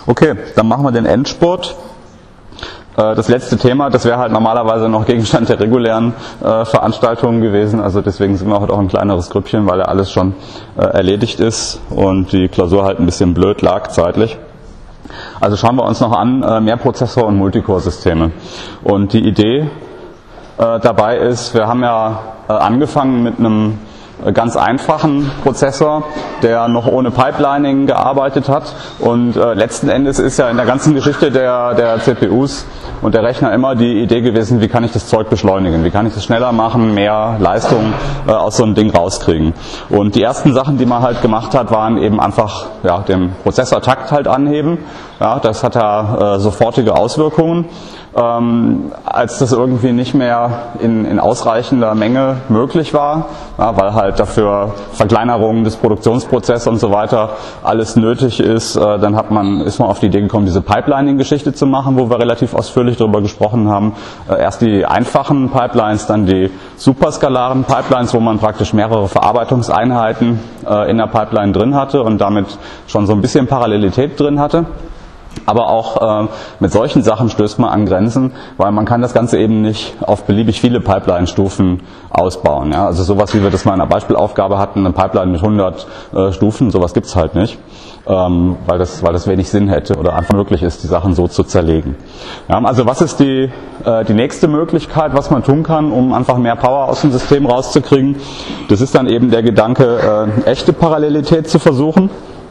Okay, dann machen wir den Endspurt. Das letzte Thema, das wäre halt normalerweise noch Gegenstand der regulären Veranstaltungen gewesen, also deswegen sind wir heute auch ein kleineres Grüppchen, weil ja alles schon erledigt ist und die Klausur halt ein bisschen blöd lag zeitlich. Also schauen wir uns noch an, Mehrprozessor- und Multicore-Systeme. Und die Idee dabei ist, wir haben ja angefangen mit einem ganz einfachen Prozessor, der noch ohne Pipelining gearbeitet hat, und letzten Endes ist ja in der ganzen Geschichte der CPUs und der Rechner immer die Idee gewesen, wie kann ich das Zeug beschleunigen, wie kann ich das schneller machen, mehr Leistung aus so einem Ding rauskriegen. Und die ersten Sachen, die man halt gemacht hat, waren eben einfach den Prozessortakt halt anheben. Ja, das hat ja sofortige Auswirkungen. Als das irgendwie nicht mehr in ausreichender Menge möglich war, ja, weil halt dafür Verkleinerungen des Produktionsprozesses und so weiter alles nötig ist, dann ist man auf die Idee gekommen, diese Pipelining-Geschichte zu machen, wo wir relativ ausführlich darüber gesprochen haben. Erst die einfachen Pipelines, dann die superskalaren Pipelines, wo man praktisch mehrere Verarbeitungseinheiten in der Pipeline drin hatte und damit schon so ein bisschen Parallelität drin hatte. Aber auch mit solchen Sachen stößt man an Grenzen, weil man kann das Ganze eben nicht auf beliebig viele Pipeline-Stufen ausbauen. Ja? Also sowas, wie wir das mal in einer Beispielaufgabe hatten, eine Pipeline mit 100 Stufen, sowas gibt's halt nicht, weil das wenig Sinn hätte oder einfach möglich ist, die Sachen so zu zerlegen. Ja, also was ist die nächste Möglichkeit, was man tun kann, um einfach mehr Power aus dem System rauszukriegen? Das ist dann eben der Gedanke, echte Parallelität zu versuchen.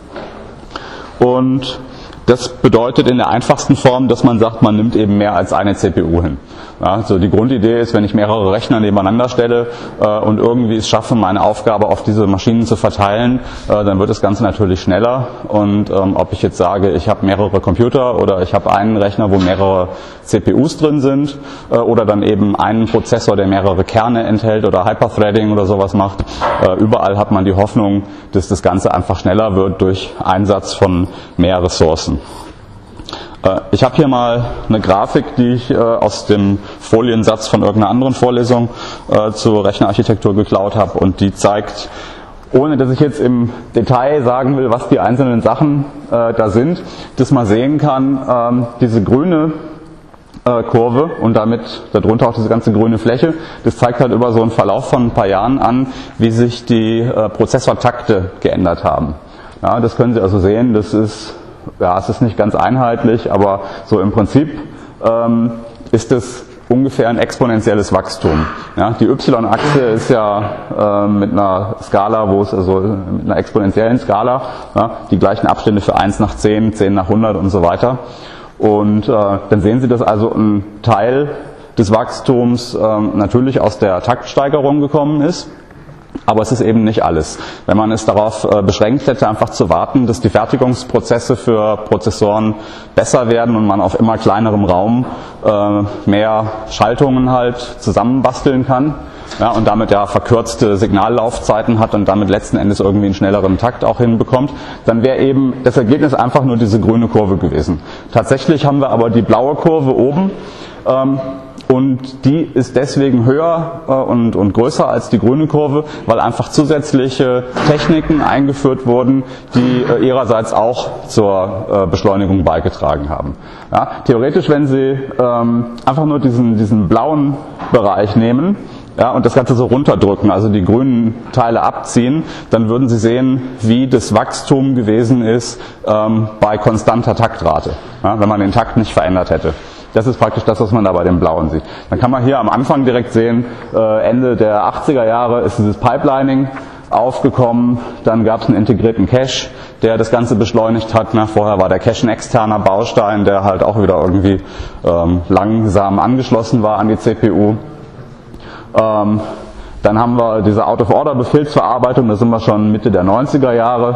Und das bedeutet in der einfachsten Form, dass man sagt, man nimmt eben mehr als eine CPU hin. Ja, also die Grundidee ist, wenn ich mehrere Rechner nebeneinander stelle und irgendwie es schaffe, meine Aufgabe auf diese Maschinen zu verteilen, dann wird das Ganze natürlich schneller. Und ob ich jetzt sage, ich habe mehrere Computer oder ich habe einen Rechner, wo mehrere CPUs drin sind oder dann eben einen Prozessor, der mehrere Kerne enthält oder Hyperthreading oder sowas macht, überall hat man die Hoffnung, dass das Ganze einfach schneller wird durch Einsatz von mehr Ressourcen. Ich habe hier mal eine Grafik, die ich aus dem Foliensatz von irgendeiner anderen Vorlesung zur Rechnerarchitektur geklaut habe, und die zeigt, ohne dass ich jetzt im Detail sagen will, was die einzelnen Sachen da sind, dass man sehen kann, diese grüne Kurve und damit darunter auch diese ganze grüne Fläche, das zeigt halt über so einen Verlauf von ein paar Jahren an, wie sich die Prozessortakte geändert haben. Ja, das können Sie also sehen, es ist nicht ganz einheitlich, aber so im Prinzip ist es ungefähr ein exponentielles Wachstum. Ja, die Y-Achse ist ja mit einer Skala, mit einer exponentiellen Skala, ja, die gleichen Abstände für 1 nach 10, 10 nach 100 und so weiter. Und dann sehen Sie, dass also ein Teil des Wachstums natürlich aus der Taktsteigerung gekommen ist. Aber es ist eben nicht alles. Wenn man es darauf beschränkt hätte, einfach zu warten, dass die Fertigungsprozesse für Prozessoren besser werden und man auf immer kleinerem Raum mehr Schaltungen halt zusammenbasteln kann, ja, und damit ja verkürzte Signallaufzeiten hat und damit letzten Endes irgendwie einen schnelleren Takt auch hinbekommt, dann wäre eben das Ergebnis einfach nur diese grüne Kurve gewesen. Tatsächlich haben wir aber die blaue Kurve oben, und die ist deswegen höher und größer als die grüne Kurve, weil einfach zusätzliche Techniken eingeführt wurden, die ihrerseits auch zur Beschleunigung beigetragen haben. Ja, theoretisch, wenn Sie einfach nur diesen blauen Bereich nehmen, ja, und das Ganze so runterdrücken, also die grünen Teile abziehen, dann würden Sie sehen, wie das Wachstum gewesen ist bei konstanter Taktrate, ja, wenn man den Takt nicht verändert hätte. Das ist praktisch das, was man da bei dem Blauen sieht. Dann kann man hier am Anfang direkt sehen, Ende der 80er Jahre ist dieses Pipelining aufgekommen, dann gab es einen integrierten Cache, der das Ganze beschleunigt hat. Vorher war der Cache ein externer Baustein, der halt auch wieder irgendwie langsam angeschlossen war an die CPU. Dann haben wir diese Out-of-Order-Befehlsverarbeitung, da sind wir schon Mitte der 90er Jahre.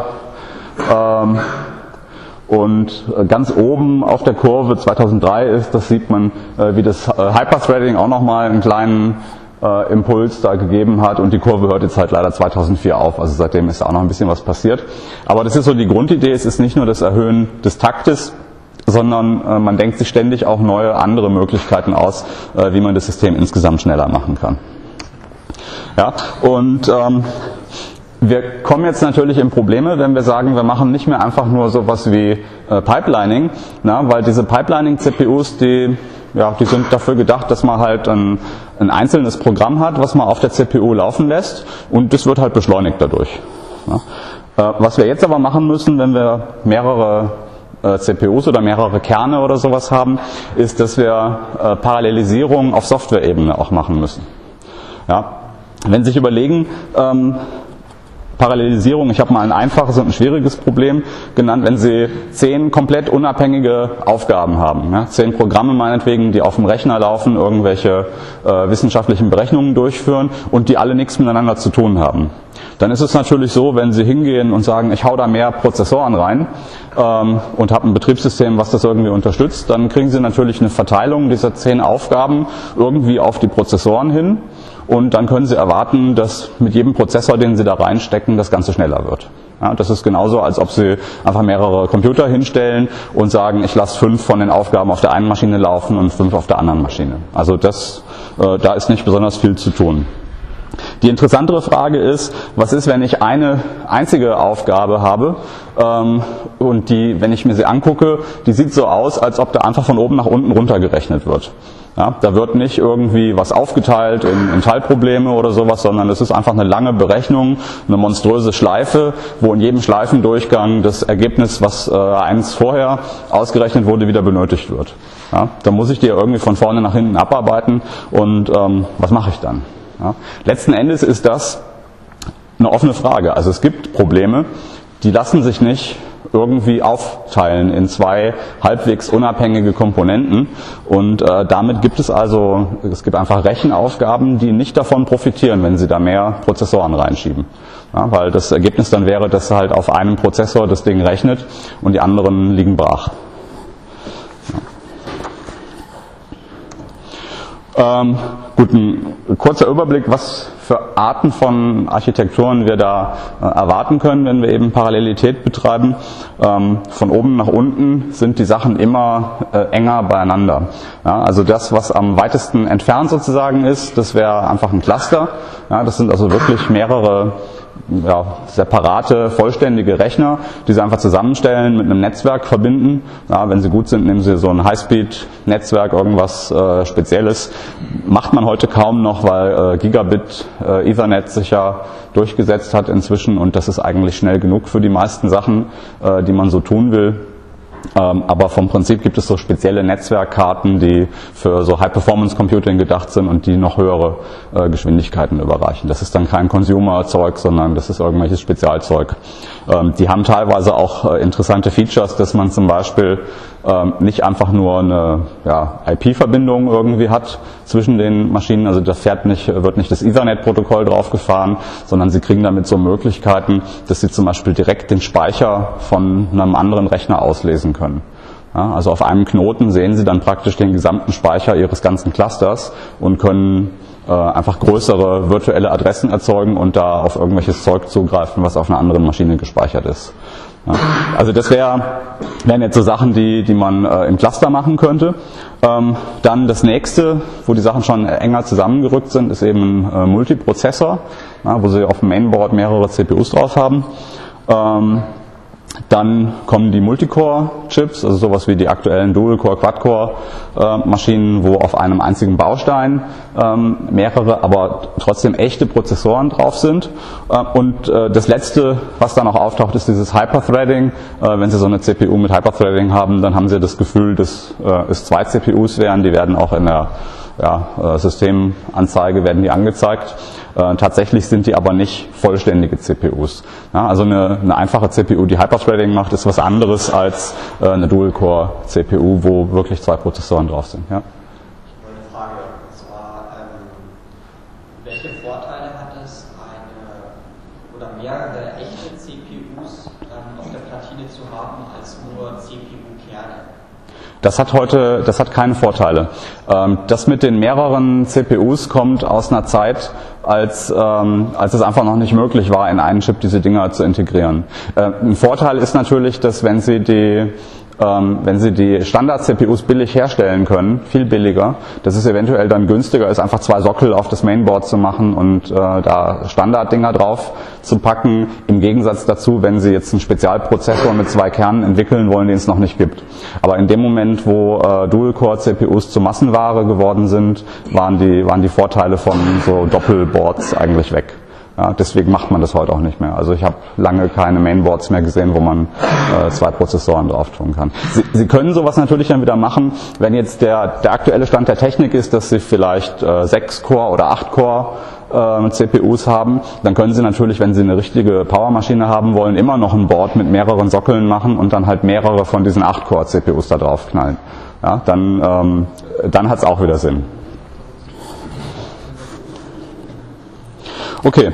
Und ganz oben auf der Kurve 2003 das sieht man, wie das Hyperthreading auch nochmal einen kleinen Impuls da gegeben hat, und die Kurve hört jetzt halt leider 2004 auf, also seitdem ist auch noch ein bisschen was passiert. Aber das ist so die Grundidee, es ist nicht nur das Erhöhen des Taktes, sondern man denkt sich ständig auch neue andere Möglichkeiten aus, wie man das System insgesamt schneller machen kann. Ja, und Wir kommen jetzt natürlich in Probleme, wenn wir sagen, wir machen nicht mehr einfach nur sowas wie Pipelining, weil diese Pipelining-CPUs, die sind dafür gedacht, dass man halt ein einzelnes Programm hat, was man auf der CPU laufen lässt, und das wird halt beschleunigt dadurch. Was wir jetzt aber machen müssen, wenn wir mehrere CPUs oder mehrere Kerne oder sowas haben, ist, dass wir Parallelisierung auf Software-Ebene auch machen müssen. Wenn Sie sich überlegen, Parallelisierung, ich habe mal ein einfaches und ein schwieriges Problem genannt, wenn Sie 10 komplett unabhängige Aufgaben haben, 10 Programme meinetwegen, die auf dem Rechner laufen, irgendwelche wissenschaftlichen Berechnungen durchführen und die alle nichts miteinander zu tun haben. Dann ist es natürlich so, wenn Sie hingehen und sagen, ich hau da mehr Prozessoren rein und habe ein Betriebssystem, was das irgendwie unterstützt, dann kriegen Sie natürlich eine Verteilung dieser 10 Aufgaben irgendwie auf die Prozessoren hin. Und dann können Sie erwarten, dass mit jedem Prozessor, den Sie da reinstecken, das Ganze schneller wird. Das ist genauso, als ob Sie einfach mehrere Computer hinstellen und sagen, ich lasse 5 von den Aufgaben auf der einen Maschine laufen und 5 auf der anderen Maschine. Also da ist nicht besonders viel zu tun. Die interessantere Frage ist, was ist, wenn ich eine einzige Aufgabe habe und die, wenn ich mir sie angucke, die sieht so aus, als ob da einfach von oben nach unten runtergerechnet wird. Da wird nicht irgendwie was aufgeteilt in Teilprobleme oder sowas, sondern es ist einfach eine lange Berechnung, eine monströse Schleife, wo in jedem Schleifendurchgang das Ergebnis, was eins vorher ausgerechnet wurde, wieder benötigt wird. Da muss ich die irgendwie von vorne nach hinten abarbeiten und was mache ich dann? Letzten Endes ist das eine offene Frage. Also es gibt Probleme, die lassen sich nicht irgendwie aufteilen in 2 halbwegs unabhängige Komponenten, und damit gibt es gibt einfach Rechenaufgaben, die nicht davon profitieren, wenn Sie da mehr Prozessoren reinschieben. Weil das Ergebnis dann wäre, dass halt auf einem Prozessor das Ding rechnet und die anderen liegen brach. Gut, ein kurzer Überblick, was für Arten von Architekturen wir da erwarten können, wenn wir eben Parallelität betreiben. Von oben nach unten sind die Sachen immer enger beieinander. Also das, was am weitesten entfernt sozusagen ist, das wäre einfach ein Cluster. Das sind also wirklich mehrere separate, vollständige Rechner, die Sie einfach zusammenstellen, mit einem Netzwerk verbinden. Wenn Sie gut sind, nehmen Sie so ein Highspeed-Netzwerk, irgendwas Spezielles. Macht man heute kaum noch, weil Gigabit Ethernet sich ja durchgesetzt hat inzwischen, und das ist eigentlich schnell genug für die meisten Sachen, die man so tun will. Aber vom Prinzip gibt es so spezielle Netzwerkkarten, die für so High-Performance-Computing gedacht sind und die noch höhere Geschwindigkeiten überreichen. Das ist dann kein Consumer-Zeug, sondern das ist irgendwelches Spezialzeug. Die haben teilweise auch interessante Features, dass man zum Beispiel nicht einfach nur eine IP-Verbindung irgendwie hat zwischen den Maschinen. Also da wird nicht das Ethernet-Protokoll draufgefahren, sondern Sie kriegen damit so Möglichkeiten, dass Sie zum Beispiel direkt den Speicher von einem anderen Rechner auslesen können. Also auf einem Knoten sehen Sie dann praktisch den gesamten Speicher Ihres ganzen Clusters und können einfach größere virtuelle Adressen erzeugen und da auf irgendwelches Zeug zugreifen, was auf einer anderen Maschine gespeichert ist. Also das wären jetzt so Sachen, die man im Cluster machen könnte. Dann das nächste, wo die Sachen schon enger zusammengerückt sind, ist eben ein Multiprozessor, wo Sie auf dem Mainboard mehrere CPUs drauf haben. Dann kommen die Multicore-Chips, also sowas wie die aktuellen Dual-Core, Quad-Core-Maschinen, wo auf einem einzigen Baustein mehrere, aber trotzdem echte Prozessoren drauf sind. Und das letzte, was da noch auftaucht, ist dieses Hyperthreading. Wenn Sie so eine CPU mit Hyperthreading haben, dann haben Sie das Gefühl, dass es 2 CPUs wären. Die werden auch in der Systemanzeige werden die angezeigt. Tatsächlich sind die aber nicht vollständige CPUs. Also eine einfache CPU, die Hyperthreading macht, ist was anderes als eine Dual-Core-CPU, wo wirklich 2 Prozessoren drauf sind. Ja? Ich habe eine Frage, und zwar, welche Vorteile hat es, mehrere echte CPUs auf der Platine zu haben, als nur CPU-Kerne? Das hat keine Vorteile. Das mit den mehreren CPUs kommt aus einer Zeit, als es einfach noch nicht möglich war, in einen Chip diese Dinger zu integrieren. Ein Vorteil ist natürlich, dass wenn Sie die wenn Sie die Standard-CPUs billig herstellen können, viel billiger, dass es eventuell dann günstiger ist, einfach 2 Sockel auf das Mainboard zu machen und da Standarddinger drauf zu packen, im Gegensatz dazu, wenn Sie jetzt einen Spezialprozessor mit 2 Kernen entwickeln wollen, den es noch nicht gibt. Aber in dem Moment, wo Dual-Core-CPUs zur Massenware geworden sind, waren die Vorteile von so Doppelboards eigentlich weg. Ja, deswegen macht man das heute auch nicht mehr. Also ich habe lange keine Mainboards mehr gesehen, wo man 2 Prozessoren drauf tun kann. Sie können sowas natürlich dann wieder machen, wenn jetzt der aktuelle Stand der Technik ist, dass Sie vielleicht 6-Core oder 8-Core CPUs haben, dann können Sie natürlich, wenn Sie eine richtige Powermaschine haben wollen, immer noch ein Board mit mehreren Sockeln machen und dann halt mehrere von diesen 8-Core-CPUs da drauf knallen. Ja, dann hat es auch wieder Sinn. Okay,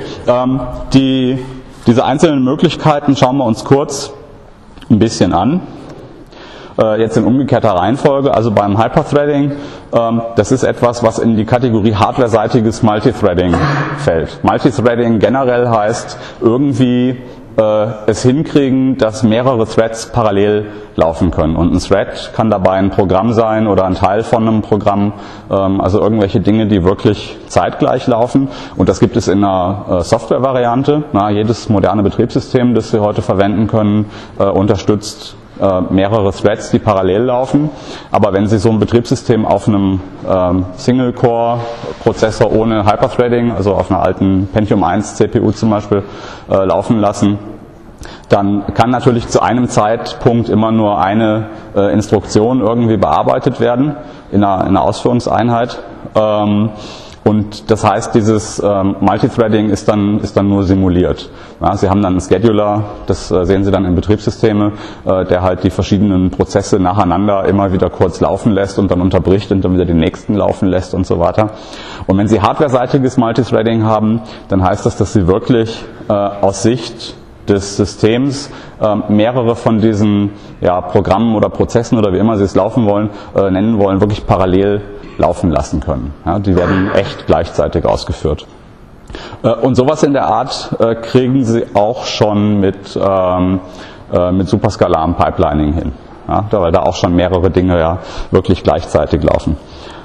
diese einzelnen Möglichkeiten schauen wir uns kurz ein bisschen an. Jetzt in umgekehrter Reihenfolge, also beim Hyperthreading, das ist etwas, was in die Kategorie hardwareseitiges Multithreading fällt. Multithreading generell heißt irgendwie es hinkriegen, dass mehrere Threads parallel laufen können. Und ein Thread kann dabei ein Programm sein oder ein Teil von einem Programm, also irgendwelche Dinge, die wirklich zeitgleich laufen. Und das gibt es in einer Software-Variante. Jedes moderne Betriebssystem, das Sie heute verwenden können, unterstützt mehrere Threads, die parallel laufen. Aber wenn Sie so ein Betriebssystem auf einem Single-Core-Prozessor ohne Hyperthreading, also auf einer alten Pentium 1 CPU zum Beispiel, laufen lassen, dann kann natürlich zu einem Zeitpunkt immer nur eine Instruktion irgendwie bearbeitet werden in einer Ausführungseinheit. Und das heißt, dieses Multithreading ist dann nur simuliert. Ja, Sie haben dann einen Scheduler, das sehen Sie dann in Betriebssysteme, der halt die verschiedenen Prozesse nacheinander immer wieder kurz laufen lässt und dann unterbricht und dann wieder den nächsten laufen lässt und so weiter. Und wenn Sie hardwareseitiges Multithreading haben, dann heißt das, dass Sie wirklich aus Sicht des Systems mehrere von diesen Programmen oder Prozessen oder wie immer Sie es laufen wollen, nennen wollen, wirklich parallel laufen lassen können. Ja, die werden echt gleichzeitig ausgeführt. Und sowas in der Art kriegen Sie auch schon mit superskalaren Pipelining hin, ja, weil da auch schon mehrere Dinge wirklich gleichzeitig laufen.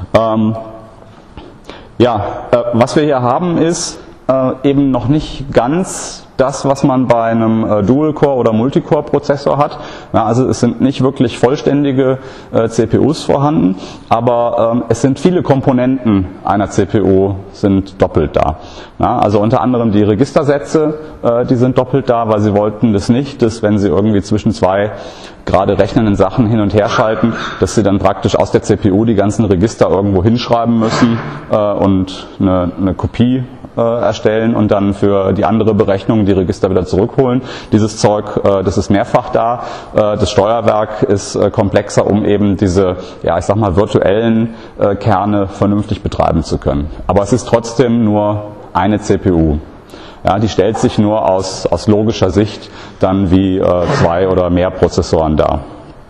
Was wir hier haben ist eben noch nicht ganz das, was man bei einem Dual-Core- oder Multicore-Prozessor hat. Ja, also es sind nicht wirklich vollständige CPUs vorhanden, aber es sind viele Komponenten einer CPU sind doppelt da. Ja, also unter anderem die Registersätze, die sind doppelt da, weil sie wollten das nicht, dass wenn sie irgendwie zwischen 2 gerade rechnenden Sachen hin und her schalten, dass sie dann praktisch aus der CPU die ganzen Register irgendwo hinschreiben müssen und eine Kopie erstellen und dann für die andere Berechnung die Register wieder zurückholen. Dieses Zeug, das ist mehrfach da. Das Steuerwerk ist komplexer, um eben diese, virtuellen Kerne vernünftig betreiben zu können. Aber es ist trotzdem nur eine CPU. Ja, die stellt sich nur aus logischer Sicht dann wie 2 oder mehr Prozessoren dar.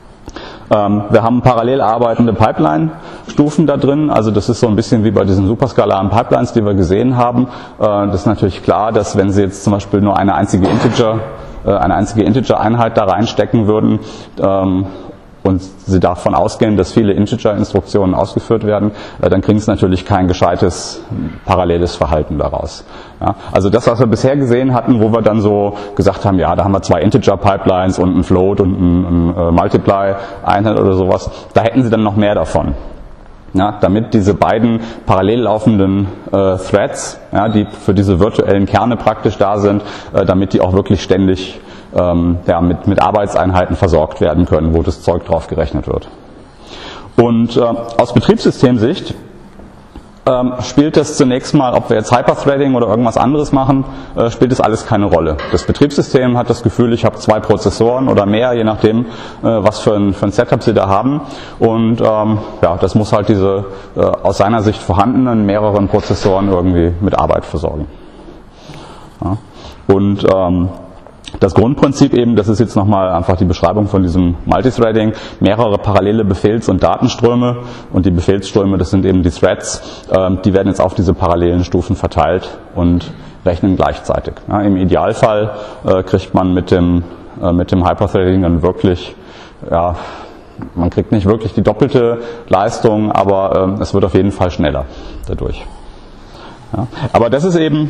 Wir haben parallel arbeitende Pipeline-Stufen da drin, also das ist so ein bisschen wie bei diesen superskalaren Pipelines, die wir gesehen haben. Das ist natürlich klar, dass wenn Sie jetzt zum Beispiel nur eine einzige Integer-Einheit da reinstecken würden und Sie davon ausgehen, dass viele Integer-Instruktionen ausgeführt werden, dann kriegen Sie natürlich kein gescheites paralleles Verhalten daraus. Ja, also das, was wir bisher gesehen hatten, wo wir dann so gesagt haben, da haben wir 2 Integer-Pipelines und ein Float und ein Multiply-Einheit oder sowas, da hätten Sie dann noch mehr davon. Ja, damit diese beiden parallel laufenden Threads, die für diese virtuellen Kerne praktisch da sind, damit die auch wirklich ständig mit Arbeitseinheiten versorgt werden können, wo das Zeug drauf gerechnet wird. Und aus Betriebssystemsicht spielt das zunächst mal, ob wir jetzt Hyperthreading oder irgendwas anderes machen, spielt das alles keine Rolle. Das Betriebssystem hat das Gefühl, ich habe 2 Prozessoren oder mehr, je nachdem, was für ein Setup Sie da haben. Und das muss halt diese aus seiner Sicht vorhandenen mehreren Prozessoren irgendwie mit Arbeit versorgen. Ja. Und das Grundprinzip eben, das ist jetzt nochmal einfach die Beschreibung von diesem Multithreading, mehrere parallele Befehls- und Datenströme, und die Befehlsströme, das sind eben die Threads, die werden jetzt auf diese parallelen Stufen verteilt und rechnen gleichzeitig. Ja, im Idealfall kriegt man mit dem Hyperthreading dann wirklich ja, man kriegt nicht wirklich die doppelte Leistung, aber es wird auf jeden Fall schneller dadurch. Ja. Aber das ist eben,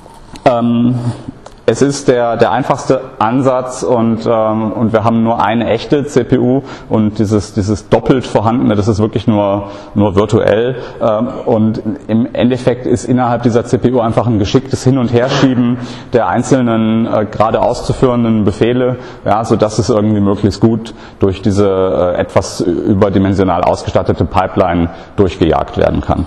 es ist der einfachste Ansatz und wir haben nur eine echte CPU und dieses doppelt vorhandene, das ist wirklich nur virtuell und im Endeffekt ist innerhalb dieser CPU einfach ein geschicktes Hin- und Herschieben der einzelnen gerade auszuführenden Befehle, ja, sodass es irgendwie möglichst gut durch diese etwas überdimensional ausgestattete Pipeline durchgejagt werden kann.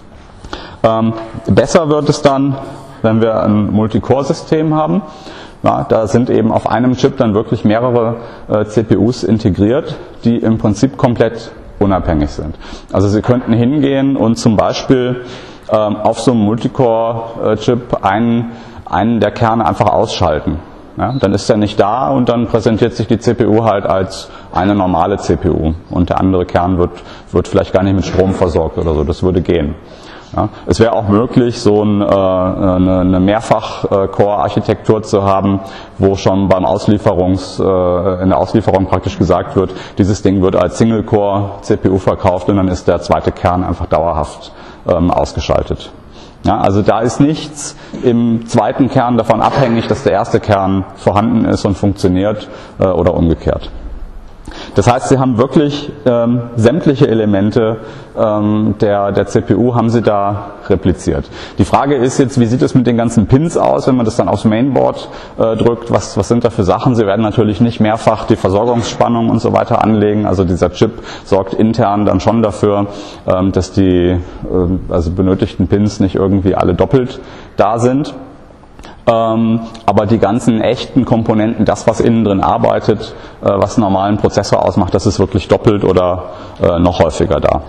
Besser wird es dann, wenn wir ein Multicore-System haben. Ja, da sind eben auf einem Chip dann wirklich mehrere CPUs integriert, die im Prinzip komplett unabhängig sind. Also Sie könnten hingehen und zum Beispiel auf so einem Multicore-Chip einen der Kerne einfach ausschalten. Ja, dann ist er nicht da und dann präsentiert sich die CPU halt als eine normale CPU und der andere Kern wird vielleicht gar nicht mit Strom versorgt oder so. Das würde gehen. Ja, es wäre auch möglich, so eine Mehrfach-Core-Architektur zu haben, wo schon in der Auslieferung praktisch gesagt wird, dieses Ding wird als Single-Core-CPU verkauft und dann ist der zweite Kern einfach dauerhaft ausgeschaltet. Ja, also da ist nichts im zweiten Kern davon abhängig, dass der erste Kern vorhanden ist und funktioniert oder umgekehrt. Das heißt, Sie haben wirklich sämtliche Elemente der CPU haben Sie da repliziert. Die Frage ist jetzt, wie sieht es mit den ganzen Pins aus, wenn man das dann aufs Mainboard drückt? Was sind da für Sachen? Sie werden natürlich nicht mehrfach die Versorgungsspannung und so weiter anlegen. Also dieser Chip sorgt intern dann schon dafür, dass die also benötigten Pins nicht irgendwie alle doppelt da sind. Aber die ganzen echten Komponenten, das was innen drin arbeitet, was einen normalen Prozessor ausmacht, das ist wirklich doppelt oder noch häufiger da.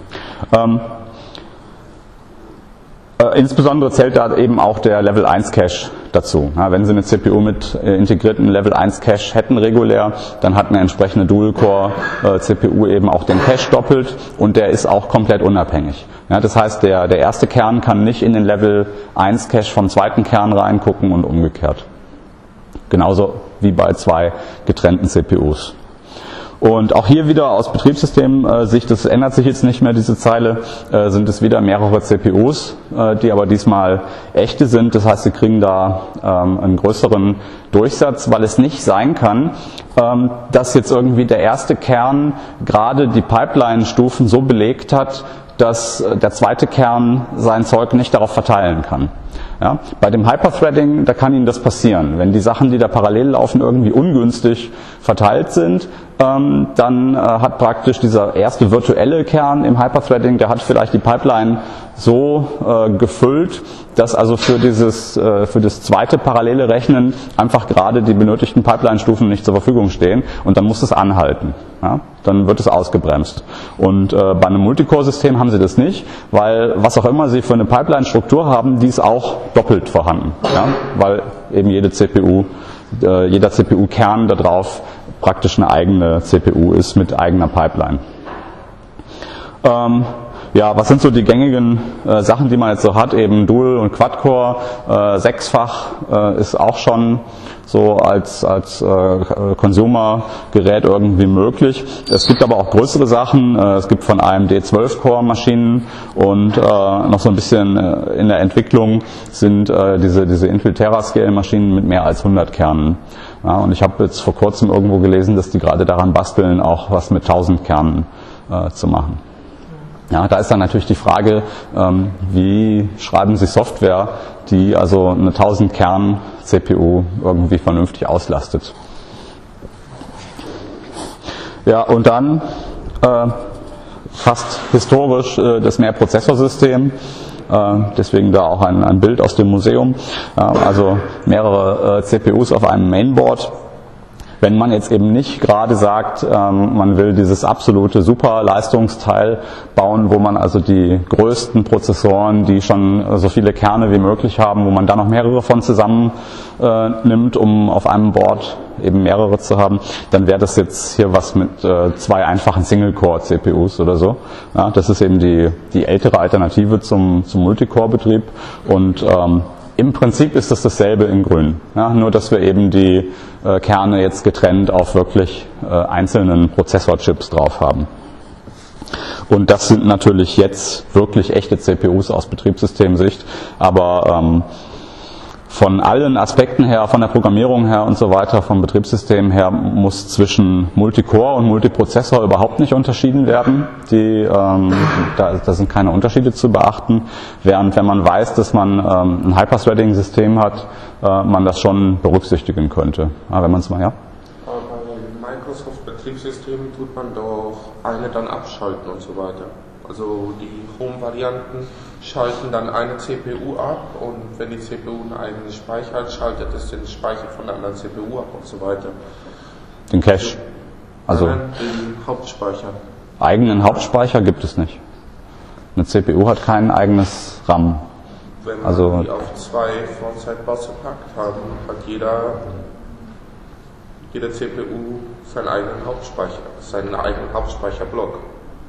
Insbesondere zählt da eben auch der Level 1 Cache dazu. Ja, wenn Sie eine CPU mit integrierten Level 1 Cache hätten regulär, dann hat eine entsprechende Dual-Core CPU eben auch den Cache doppelt und der ist auch komplett unabhängig. Ja, das heißt, der erste Kern kann nicht in den Level 1 Cache vom zweiten Kern reingucken und umgekehrt. Genauso wie bei zwei getrennten CPUs. Und auch hier wieder aus Betriebssystemsicht, das ändert sich jetzt nicht mehr, diese Zeile, sind es wieder mehrere CPUs, die aber diesmal echte sind. Das heißt, Sie kriegen da einen größeren Durchsatz, weil es nicht sein kann, dass jetzt irgendwie der erste Kern gerade die Pipeline-Stufen so belegt hat, dass der zweite Kern sein Zeug nicht darauf verteilen kann. Ja, bei dem Hyperthreading, da kann Ihnen das passieren. Wenn die Sachen, die da parallel laufen, irgendwie ungünstig verteilt sind, dann hat praktisch dieser erste virtuelle Kern im Hyperthreading, der hat vielleicht die Pipeline so gefüllt, dass also für das zweite parallele Rechnen einfach gerade die benötigten Pipeline-Stufen nicht zur Verfügung stehen und dann muss es anhalten. Ja, dann wird es ausgebremst. Und bei einem Multicore-System haben Sie das nicht, weil was auch immer Sie für eine Pipeline-Struktur haben, die ist auch doppelt vorhanden. Ja, weil eben jeder CPU-Kern da drauf praktisch eine eigene CPU ist mit eigener Pipeline. Ja, was sind so die gängigen Sachen, die man jetzt so hat? Eben Dual- und Quad-Core, sechsfach ist auch schon so als Consumer-Gerät irgendwie möglich. Es gibt aber auch größere Sachen. Es gibt von AMD 12-Core-Maschinen und noch so ein bisschen in der Entwicklung sind diese Intel Terascale-Maschinen mit mehr als 100 Kernen. Ja, und ich habe jetzt vor kurzem irgendwo gelesen, dass die gerade daran basteln, auch was mit 1000 Kernen zu machen. Ja, da ist dann natürlich die Frage, wie schreiben Sie Software, die also eine 1000 Kern CPU irgendwie vernünftig auslastet. Ja, und dann fast historisch das Mehrprozessorsystem. Deswegen da auch ein Bild aus dem Museum. Also mehrere CPUs auf einem Mainboard. Wenn man jetzt eben nicht gerade sagt, man will dieses absolute Superleistungsteil bauen, wo man also die größten Prozessoren, die schon so viele Kerne wie möglich haben, wo man da noch mehrere von zusammen nimmt, um auf einem Board eben mehrere zu haben, dann wäre das jetzt hier was mit zwei einfachen Single-Core-CPUs oder so. Ja, das ist eben die ältere Alternative zum Multicore-Betrieb und Im Prinzip ist es dasselbe in grün, ja, nur dass wir eben die Kerne jetzt getrennt auf wirklich einzelnen Prozessorchips drauf haben. Und das sind natürlich jetzt wirklich echte CPUs aus Betriebssystemsicht, aber von allen Aspekten her, von der Programmierung her und so weiter, vom Betriebssystem her, muss zwischen Multicore und Multiprozessor überhaupt nicht unterschieden werden. Da sind keine Unterschiede zu beachten, während wenn man weiß, dass man ein Hyper-Threading-System hat, man das schon berücksichtigen könnte. Ja, wenn man es mal, ja? Bei Microsoft-Betriebssystemen tut man doch eine dann abschalten und so weiter. Also die Home-Varianten schalten dann eine CPU ab und wenn die CPU einen eigenen Speicher hat, schaltet es den Speicher von der anderen CPU ab und so weiter. Den Cache? Also den Hauptspeicher. Eigenen Hauptspeicher gibt es nicht. Eine CPU hat kein eigenes RAM. Wenn man die auf 2 Vorzeit-Busse packt, hat jede CPU seinen eigenen Hauptspeicherblock.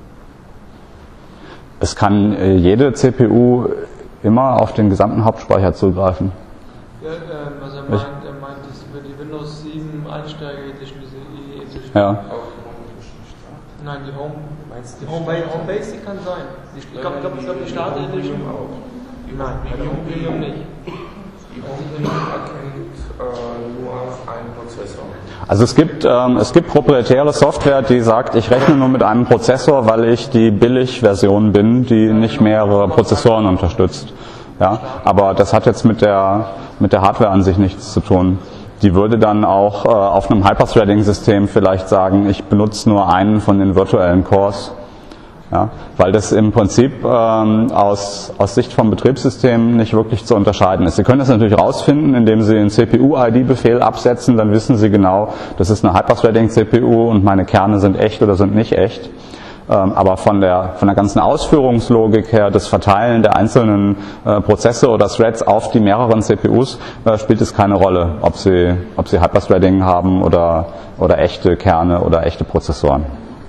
Es kann jede CPU immer auf den gesamten Hauptspeicher zugreifen. Ja, was er meint, ist über die Windows 7 Einsteiger Edition, diese IE Edition. Ja. Nein, die Home Base, die kann sein. Ich glaube, die Start Edition auch. Nein, die Home Premium nicht. Die Home Premium erkennt nur einen Prozessor. Also es gibt proprietäre Software, die sagt, ich rechne nur mit einem Prozessor, weil ich die Billig-Version bin, die nicht mehrere Prozessoren unterstützt. Ja, aber das hat jetzt mit der Hardware an sich nichts zu tun. Die würde dann auch auf einem Hyper-Threading-System vielleicht sagen, ich benutze nur einen von den virtuellen Cores. Ja, weil das im Prinzip aus Sicht vom Betriebssystem nicht wirklich zu unterscheiden ist. Sie können das natürlich rausfinden, indem Sie einen CPU-ID-Befehl absetzen, dann wissen Sie genau, das ist eine Hyper-Threading-CPU und meine Kerne sind echt oder sind nicht echt. Aber von der ganzen Ausführungslogik her, das Verteilen der einzelnen Prozesse oder Threads auf die mehreren CPUs, spielt es keine Rolle, ob Sie Hyper-Threading haben oder echte Kerne oder echte Prozessoren.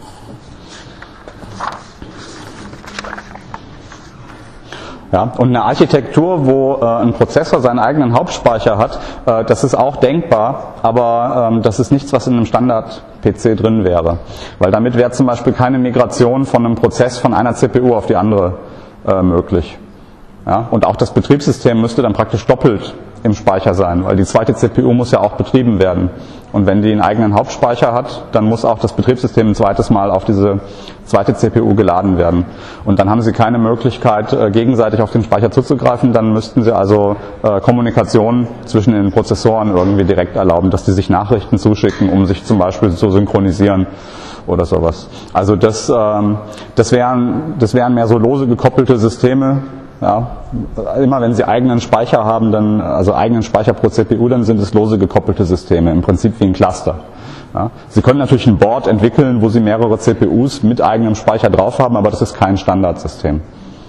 Ja, und eine Architektur, wo ein Prozessor seinen eigenen Hauptspeicher hat, das ist auch denkbar, aber das ist nichts, was in einem Standard-PC drin wäre. Weil damit wäre zum Beispiel keine Migration von einem Prozess von einer CPU auf die andere möglich. Ja, und auch das Betriebssystem müsste dann praktisch doppelt im Speicher sein, weil die zweite CPU muss ja auch betrieben werden. Und wenn die einen eigenen Hauptspeicher hat, dann muss auch das Betriebssystem ein zweites Mal auf diese zweite CPU geladen werden. Und dann haben Sie keine Möglichkeit, gegenseitig auf den Speicher zuzugreifen. Dann müssten Sie also Kommunikation zwischen den Prozessoren irgendwie direkt erlauben, dass die sich Nachrichten zuschicken, um sich zum Beispiel zu synchronisieren oder sowas. Also das wären mehr so lose gekoppelte Systeme. Ja, immer wenn Sie eigenen Speicher haben, also eigenen Speicher pro CPU, dann sind es lose gekoppelte Systeme, im Prinzip wie ein Cluster. Ja, Sie können natürlich ein Board entwickeln, wo Sie mehrere CPUs mit eigenem Speicher drauf haben, aber das ist kein Standardsystem.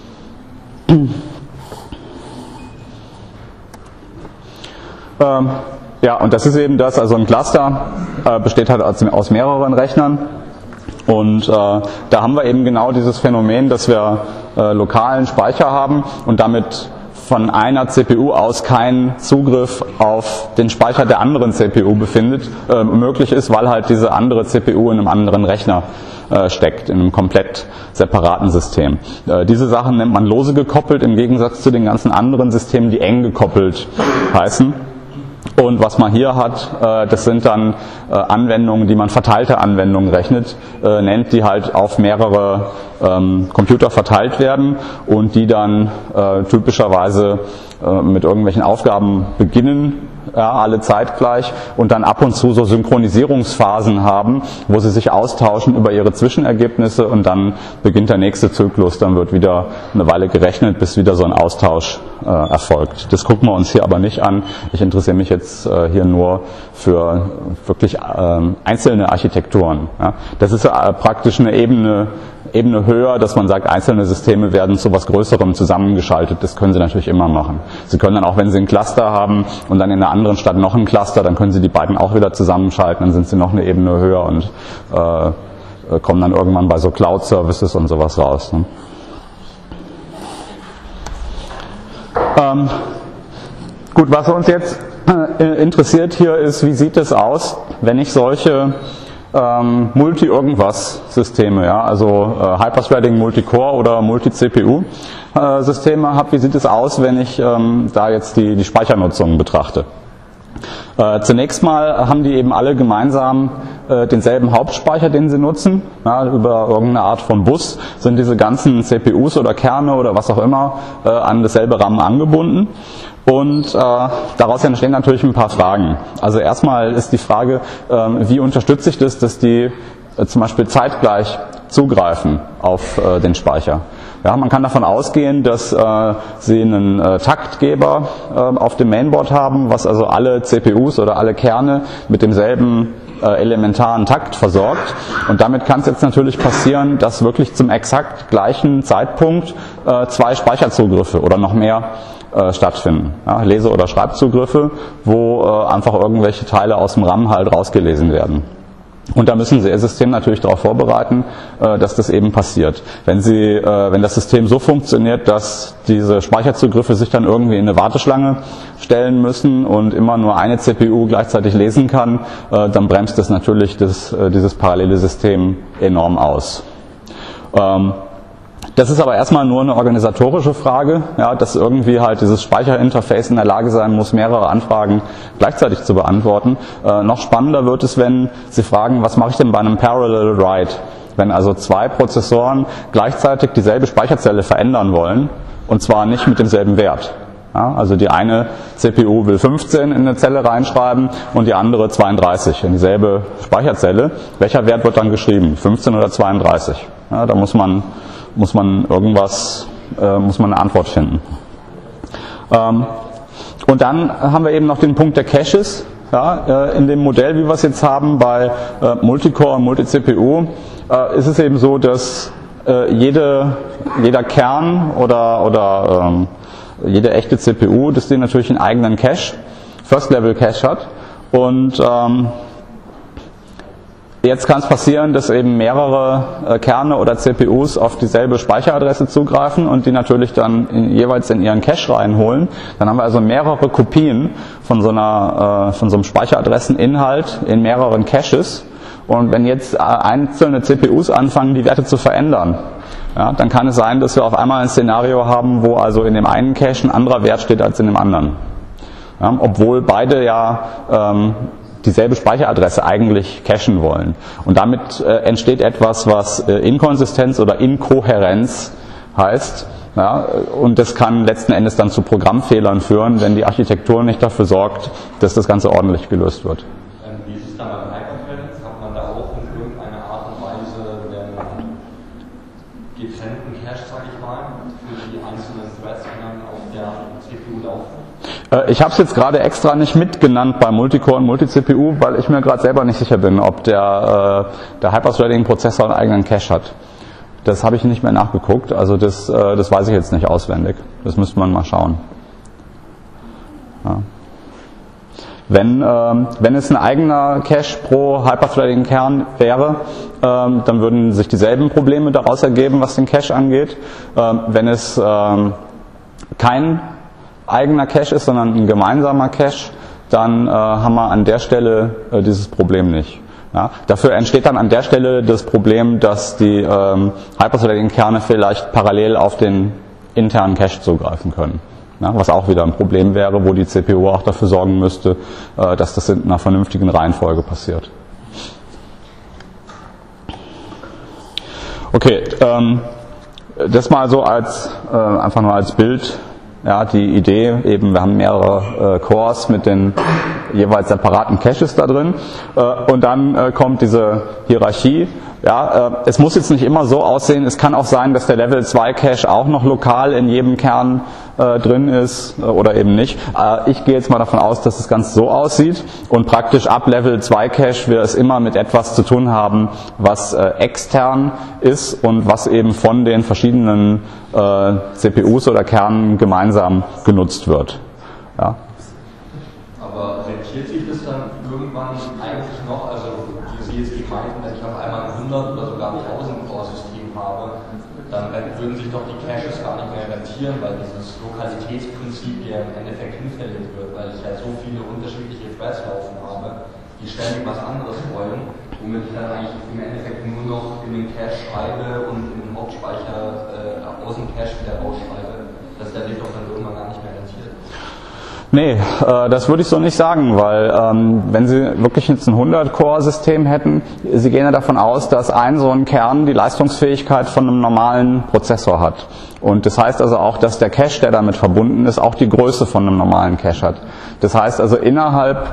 Ja, und das ist eben das, also ein Cluster besteht halt aus mehreren Rechnern. Und da haben wir eben genau dieses Phänomen, dass wir lokalen Speicher haben und damit von einer CPU aus kein Zugriff auf den Speicher der anderen CPU möglich ist, weil halt diese andere CPU in einem anderen Rechner steckt, in einem komplett separaten System. Diese Sachen nennt man lose gekoppelt, im Gegensatz zu den ganzen anderen Systemen, die eng gekoppelt heißen. Und was man hier hat, das sind dann Anwendungen, die man verteilte Anwendungen nennt, die halt auf mehrere Computer verteilt werden und die dann typischerweise mit irgendwelchen Aufgaben beginnen, ja, alle zeitgleich, und dann ab und zu so Synchronisierungsphasen haben, wo sie sich austauschen über ihre Zwischenergebnisse und dann beginnt der nächste Zyklus, dann wird wieder eine Weile gerechnet, bis wieder so ein Austausch erfolgt. Das gucken wir uns hier aber nicht an. Ich interessiere mich jetzt hier nur für wirklich einzelne Architekturen. Ja. Das ist praktisch eine Ebene höher, dass man sagt, einzelne Systeme werden zu was Größerem zusammengeschaltet. Das können Sie natürlich immer machen. Sie können dann auch, wenn Sie ein Cluster haben und dann in einer anderen Stadt noch ein Cluster, dann können Sie die beiden auch wieder zusammenschalten, dann sind Sie noch eine Ebene höher und kommen dann irgendwann bei so Cloud-Services und sowas raus. Ne? Gut, was uns jetzt interessiert hier ist, wie sieht es aus, wenn ich solche Multi-Irgendwas-Systeme, ja, also Hyperthreading, Multicore oder Multi-CPU-Systeme habe. Wie sieht es aus, wenn ich da jetzt die Speichernutzung betrachte? Zunächst mal haben die eben alle gemeinsam denselben Hauptspeicher, den sie nutzen. Ja, über irgendeine Art von Bus sind diese ganzen CPUs oder Kerne oder was auch immer an dasselbe RAM angebunden. Und daraus entstehen natürlich ein paar Fragen. Also erstmal ist die Frage, wie unterstütze ich das, dass die zum Beispiel zeitgleich zugreifen auf den Speicher. Ja, man kann davon ausgehen, dass Sie einen Taktgeber auf dem Mainboard haben, was also alle CPUs oder alle Kerne mit demselben elementaren Takt versorgt. Und damit kann es jetzt natürlich passieren, dass wirklich zum exakt gleichen Zeitpunkt zwei Speicherzugriffe oder noch mehr stattfinden. Ja, Lese- oder Schreibzugriffe, wo einfach irgendwelche Teile aus dem RAM halt rausgelesen werden. Und da müssen Sie Ihr System natürlich darauf vorbereiten, dass das eben passiert. Wenn das System so funktioniert, dass diese Speicherzugriffe sich dann irgendwie in eine Warteschlange stellen müssen und immer nur eine CPU gleichzeitig lesen kann, dann bremst das natürlich dieses parallele System enorm aus. Das ist aber erstmal nur eine organisatorische Frage, ja, dass irgendwie halt dieses Speicherinterface in der Lage sein muss, mehrere Anfragen gleichzeitig zu beantworten. Noch spannender wird es, wenn Sie fragen, was mache ich denn bei einem Parallel Write? Wenn also zwei Prozessoren gleichzeitig dieselbe Speicherzelle verändern wollen, und zwar nicht mit demselben Wert. Ja, also die eine CPU will 15 in eine Zelle reinschreiben und die andere 32 in dieselbe Speicherzelle. Welcher Wert wird dann geschrieben? 15 oder 32? Ja, da muss man eine Antwort finden. Und dann haben wir eben noch den Punkt der Caches. Ja, in dem Modell, wie wir es jetzt haben bei Multicore und Multi-CPU, ist es eben so, dass jeder Kern oder jede echte CPU, dass die natürlich einen eigenen Cache, First-Level-Cache hat. Und jetzt kann es passieren, dass eben mehrere Kerne oder CPUs auf dieselbe Speicheradresse zugreifen und die natürlich dann jeweils in ihren Cache reinholen. Dann haben wir also mehrere Kopien von so einem Speicheradresseninhalt in mehreren Caches. Und wenn jetzt einzelne CPUs anfangen, die Werte zu verändern, ja, dann kann es sein, dass wir auf einmal ein Szenario haben, wo also in dem einen Cache ein anderer Wert steht als in dem anderen. Ja, obwohl beide ja dieselbe Speicheradresse eigentlich cachen wollen. Und damit entsteht etwas, was Inkonsistenz oder Inkohärenz heißt. Ja, und das kann letzten Endes dann zu Programmfehlern führen, wenn die Architektur nicht dafür sorgt, dass das Ganze ordentlich gelöst wird. Wie ist es dann beim Hyperthreading? Hat man da auch in irgendeiner Art und Weise den getrennten Cache, sage ich mal, für die einzelnen Threads, die dann auf der CPU laufen? Ich habe es jetzt gerade extra nicht mitgenannt bei Multicore und Multi-CPU, weil ich mir gerade selber nicht sicher bin, ob der Hyperthreading-Prozessor einen eigenen Cache hat. Das habe ich nicht mehr nachgeguckt, also das weiß ich jetzt nicht auswendig. Das müsste man mal schauen. Ja. Wenn es ein eigener Cache pro Hyperthreading-Kern wäre, dann würden sich dieselben Probleme daraus ergeben, was den Cache angeht. Wenn es kein eigener Cache ist, sondern ein gemeinsamer Cache, dann haben wir an der Stelle dieses Problem nicht. Ja, dafür entsteht dann an der Stelle das Problem, dass die Hyperthreading-Kerne vielleicht parallel auf den internen Cache zugreifen können. Ja, was auch wieder ein Problem wäre, wo die CPU auch dafür sorgen müsste, dass das in einer vernünftigen Reihenfolge passiert. Okay, das mal so einfach nur als Bild. Ja, die Idee eben, wir haben mehrere Cores mit den jeweils separaten Caches da drin und dann kommt diese Hierarchie. Ja, es muss jetzt nicht immer so aussehen, es kann auch sein, dass der Level 2 Cache auch noch lokal in jedem Kern drin ist oder eben nicht. Ich gehe jetzt mal davon aus, dass das Ganze so aussieht und praktisch ab Level 2 Cache wir es immer mit etwas zu tun haben, was extern ist und was eben von den verschiedenen CPUs oder Kernen gemeinsam genutzt wird. Ja. Aber rentiert sich das dann irgendwann eigentlich noch, also wie Sie jetzt meinten, ich habe einmal ein 100 oder sogar ein 1000 Core-System, gegeben habe, dann würden sich doch die Caches gar nicht mehr rentieren, weil dieses Lokalitätsprinzip ja im Endeffekt hinfällig wird, weil ich ja so viele unterschiedliche Threads laufen habe, die ständig was anderes wollen, womit ich dann eigentlich im Endeffekt nur noch in den Cache schreibe und in den Hauptspeicher aus dem Cache wieder rausschreibe, dass der sich doch dann irgendwann gar nicht mehr rentiert. Nee, das würde ich so nicht sagen, weil wenn Sie wirklich jetzt ein 100-Core-System hätten, Sie gehen ja davon aus, dass so ein Kern die Leistungsfähigkeit von einem normalen Prozessor hat. Und das heißt also auch, dass der Cache, der damit verbunden ist, auch die Größe von einem normalen Cache hat. Das heißt also, innerhalb